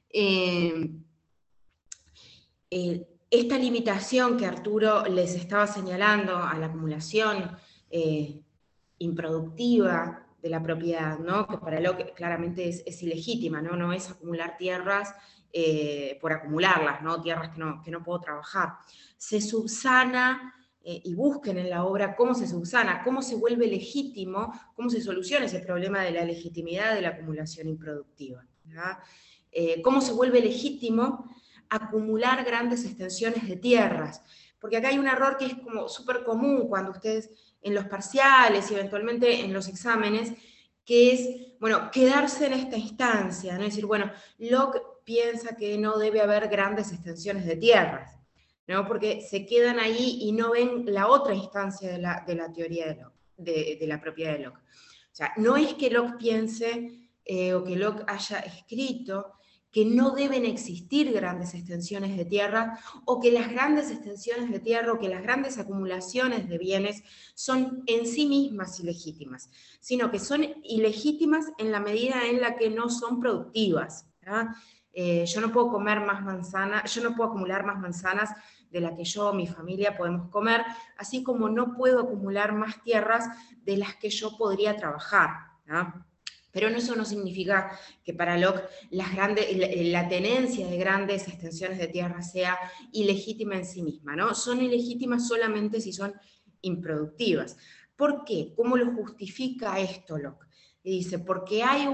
Esta limitación que Arturo les estaba señalando a la acumulación improductiva de la propiedad, ¿no? Que para Locke claramente es ilegítima, ¿no? No es acumular tierras por acumularlas, ¿no? Tierras que no puedo trabajar. Se subsana, y busquen en la obra cómo se subsana, cómo se vuelve legítimo, cómo se soluciona ese problema de la legitimidad de la acumulación improductiva, ¿verdad? Cómo se vuelve legítimo acumular grandes extensiones de tierras, porque acá hay un error que es como súper común cuando ustedes en los parciales y eventualmente en los exámenes, que es, bueno, quedarse en esta instancia, ¿no? Es decir, bueno, Locke piensa que no debe haber grandes extensiones de tierras, ¿no? Porque se quedan ahí y no ven la otra instancia de la teoría de Locke, de la propiedad de Locke. O sea, no es que Locke piense o que Locke haya escrito que no deben existir grandes extensiones de tierra, o que las grandes extensiones de tierra o que las grandes acumulaciones de bienes son en sí mismas ilegítimas, sino que son ilegítimas en la medida en la que no son productivas, ¿verdad? Yo no puedo comer más manzanas, yo no puedo acumular más manzanas de las que yo o mi familia podemos comer, así como no puedo acumular más tierras de las que yo podría trabajar, ¿verdad? Pero eso no significa que para Locke la tenencia de grandes extensiones de tierra sea ilegítima en sí misma, ¿no? Son ilegítimas solamente si son improductivas. ¿Por qué? ¿Cómo lo justifica esto Locke? Y dice, porque hay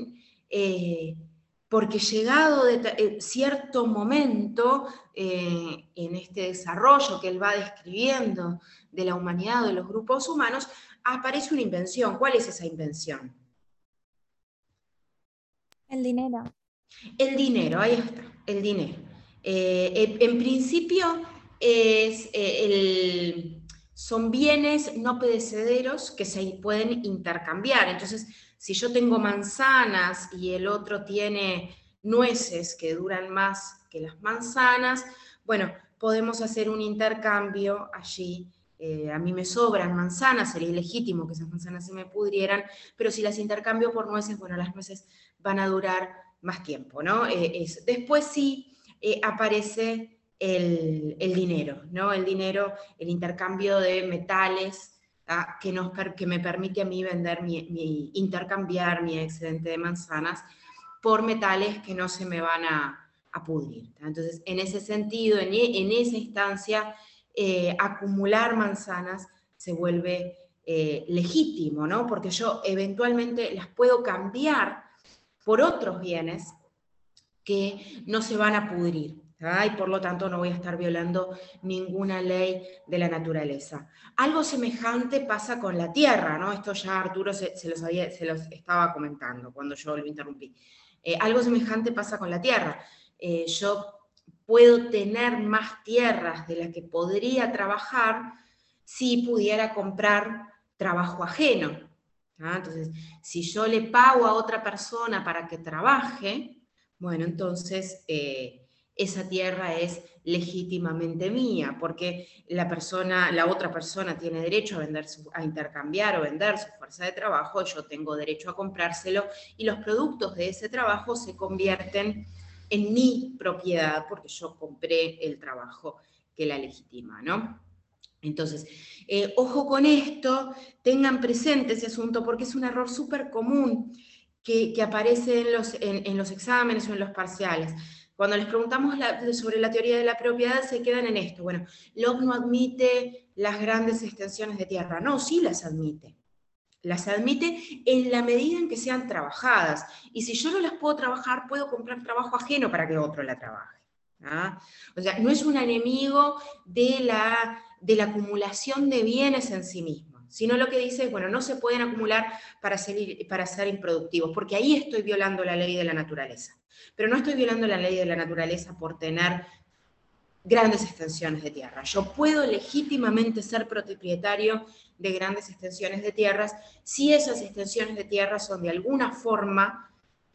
porque llegado cierto momento en este desarrollo que él va describiendo de la humanidad o de los grupos humanos, aparece una invención. ¿Cuál es esa invención? El dinero. El dinero, ahí está, el dinero. En principio son bienes no perecederos que se pueden intercambiar. Entonces, si yo tengo manzanas y el otro tiene nueces que duran más que las manzanas, bueno, podemos hacer un intercambio allí. A mí me sobran manzanas, sería ilegítimo que esas manzanas se me pudrieran, pero si las intercambio por nueces, bueno, las nueces van a durar más tiempo, ¿no? Después sí aparece el dinero, ¿no? El dinero, el intercambio de metales, que me permite a mí vender intercambiar mi excedente de manzanas por metales que no se me van a pudrir. Entonces, en ese sentido, en esa instancia, acumular manzanas se vuelve legítimo, ¿no? Porque yo eventualmente las puedo cambiar por otros bienes que no se van a pudrir, ¿tá? Y por lo tanto no voy a estar violando ninguna ley de la naturaleza. Algo semejante pasa con la tierra, ¿no? Esto ya Arturo se los estaba comentando cuando yo lo interrumpí. Algo semejante pasa con la tierra. Yo puedo tener más tierras de las que podría trabajar si pudiera comprar trabajo ajeno. Entonces, si yo le pago a otra persona para que trabaje, bueno, entonces esa tierra es legítimamente mía, porque la otra persona tiene derecho a intercambiar o vender su fuerza de trabajo, yo tengo derecho a comprárselo, y los productos de ese trabajo se convierten en mi propiedad, porque yo compré el trabajo que la legitima, ¿no? Entonces, ojo con esto, tengan presente ese asunto, porque es un error súper común que aparece en los exámenes o en los parciales. Cuando les preguntamos sobre la teoría de la propiedad, se quedan en esto. Bueno, Locke no admite las grandes extensiones de tierra. No, sí las admite. Las admite en la medida en que sean trabajadas. Y si yo no las puedo trabajar, puedo comprar trabajo ajeno para que otro la trabaje. ¿Ah? O sea, no es un enemigo de la acumulación de bienes en sí mismo, sino lo que dice es, bueno, no se pueden acumular para ser improductivos, porque ahí estoy violando la ley de la naturaleza. Pero no estoy violando la ley de la naturaleza por tener grandes extensiones de tierra. Yo puedo legítimamente ser propietario de grandes extensiones de tierras si esas extensiones de tierra son de alguna forma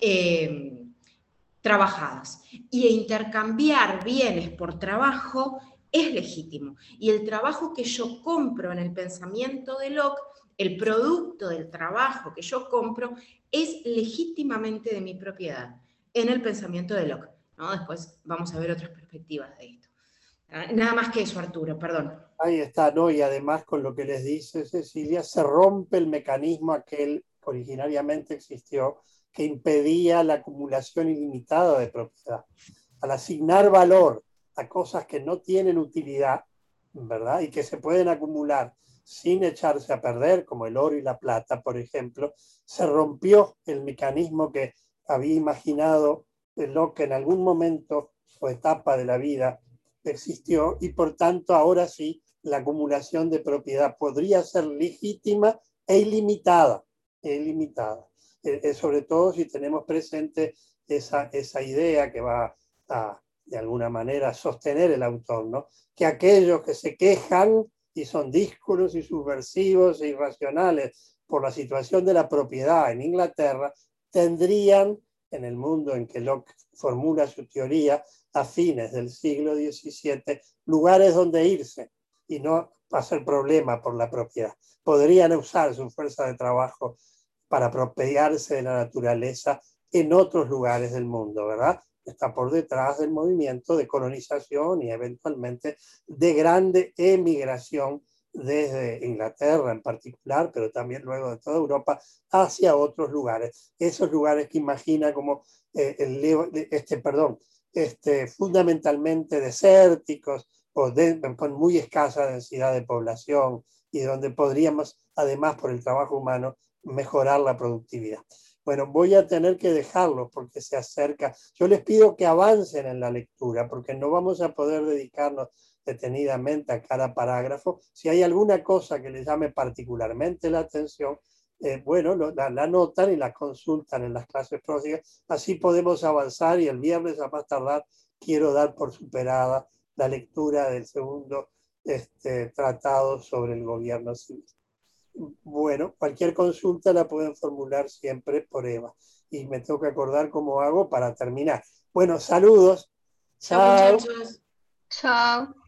trabajadas. Y intercambiar bienes por trabajo es legítimo. Y el trabajo que yo compro en el pensamiento de Locke, el producto del trabajo que yo compro, es legítimamente de mi propiedad en el pensamiento de Locke, ¿no? Después vamos a ver otras perspectivas de esto. Nada más que eso, Arturo, perdón. Ahí está, ¿no? Y además con lo que les dice Cecilia, se rompe el mecanismo aquel que originariamente existió, que impedía la acumulación ilimitada de propiedad. Al asignar valor a cosas que no tienen utilidad, ¿verdad? Y que se pueden acumular sin echarse a perder, como el oro y la plata, por ejemplo, se rompió el mecanismo que había imaginado Locke en algún momento o etapa de la vida existió, y por tanto ahora sí la acumulación de propiedad podría ser legítima e ilimitada, sobre todo si tenemos presente esa idea que va a, de alguna manera, sostener el autor, ¿no? Que aquellos que se quejan y son díscolos y subversivos e irracionales por la situación de la propiedad en Inglaterra, tendrían, en el mundo en que Locke formula su teoría, a fines del siglo XVII, lugares donde irse y no pasar problema por la propiedad. Podrían usar su fuerza de trabajo para apropiarse de la naturaleza en otros lugares del mundo, ¿verdad? Está por detrás del movimiento de colonización y eventualmente de grande emigración desde Inglaterra en particular, pero también luego de toda Europa, hacia otros lugares. Esos lugares que imagina como fundamentalmente desérticos o con muy escasa densidad de población, y donde podríamos, además por el trabajo humano, mejorar la productividad. Bueno, voy a tener que dejarlos porque se acerca. Yo les pido que avancen en la lectura porque no vamos a poder dedicarnos detenidamente a cada parágrafo. Si hay alguna cosa que les llame particularmente la atención, bueno, la anotan y la consultan en las clases próximas. Así podemos avanzar, y el viernes a más tardar quiero dar por superada la lectura del segundo tratado sobre el gobierno civil. Bueno, cualquier consulta la pueden formular siempre por Eva. Y me tengo que acordar cómo hago para terminar. Bueno, saludos. Chao, muchachos. Chao.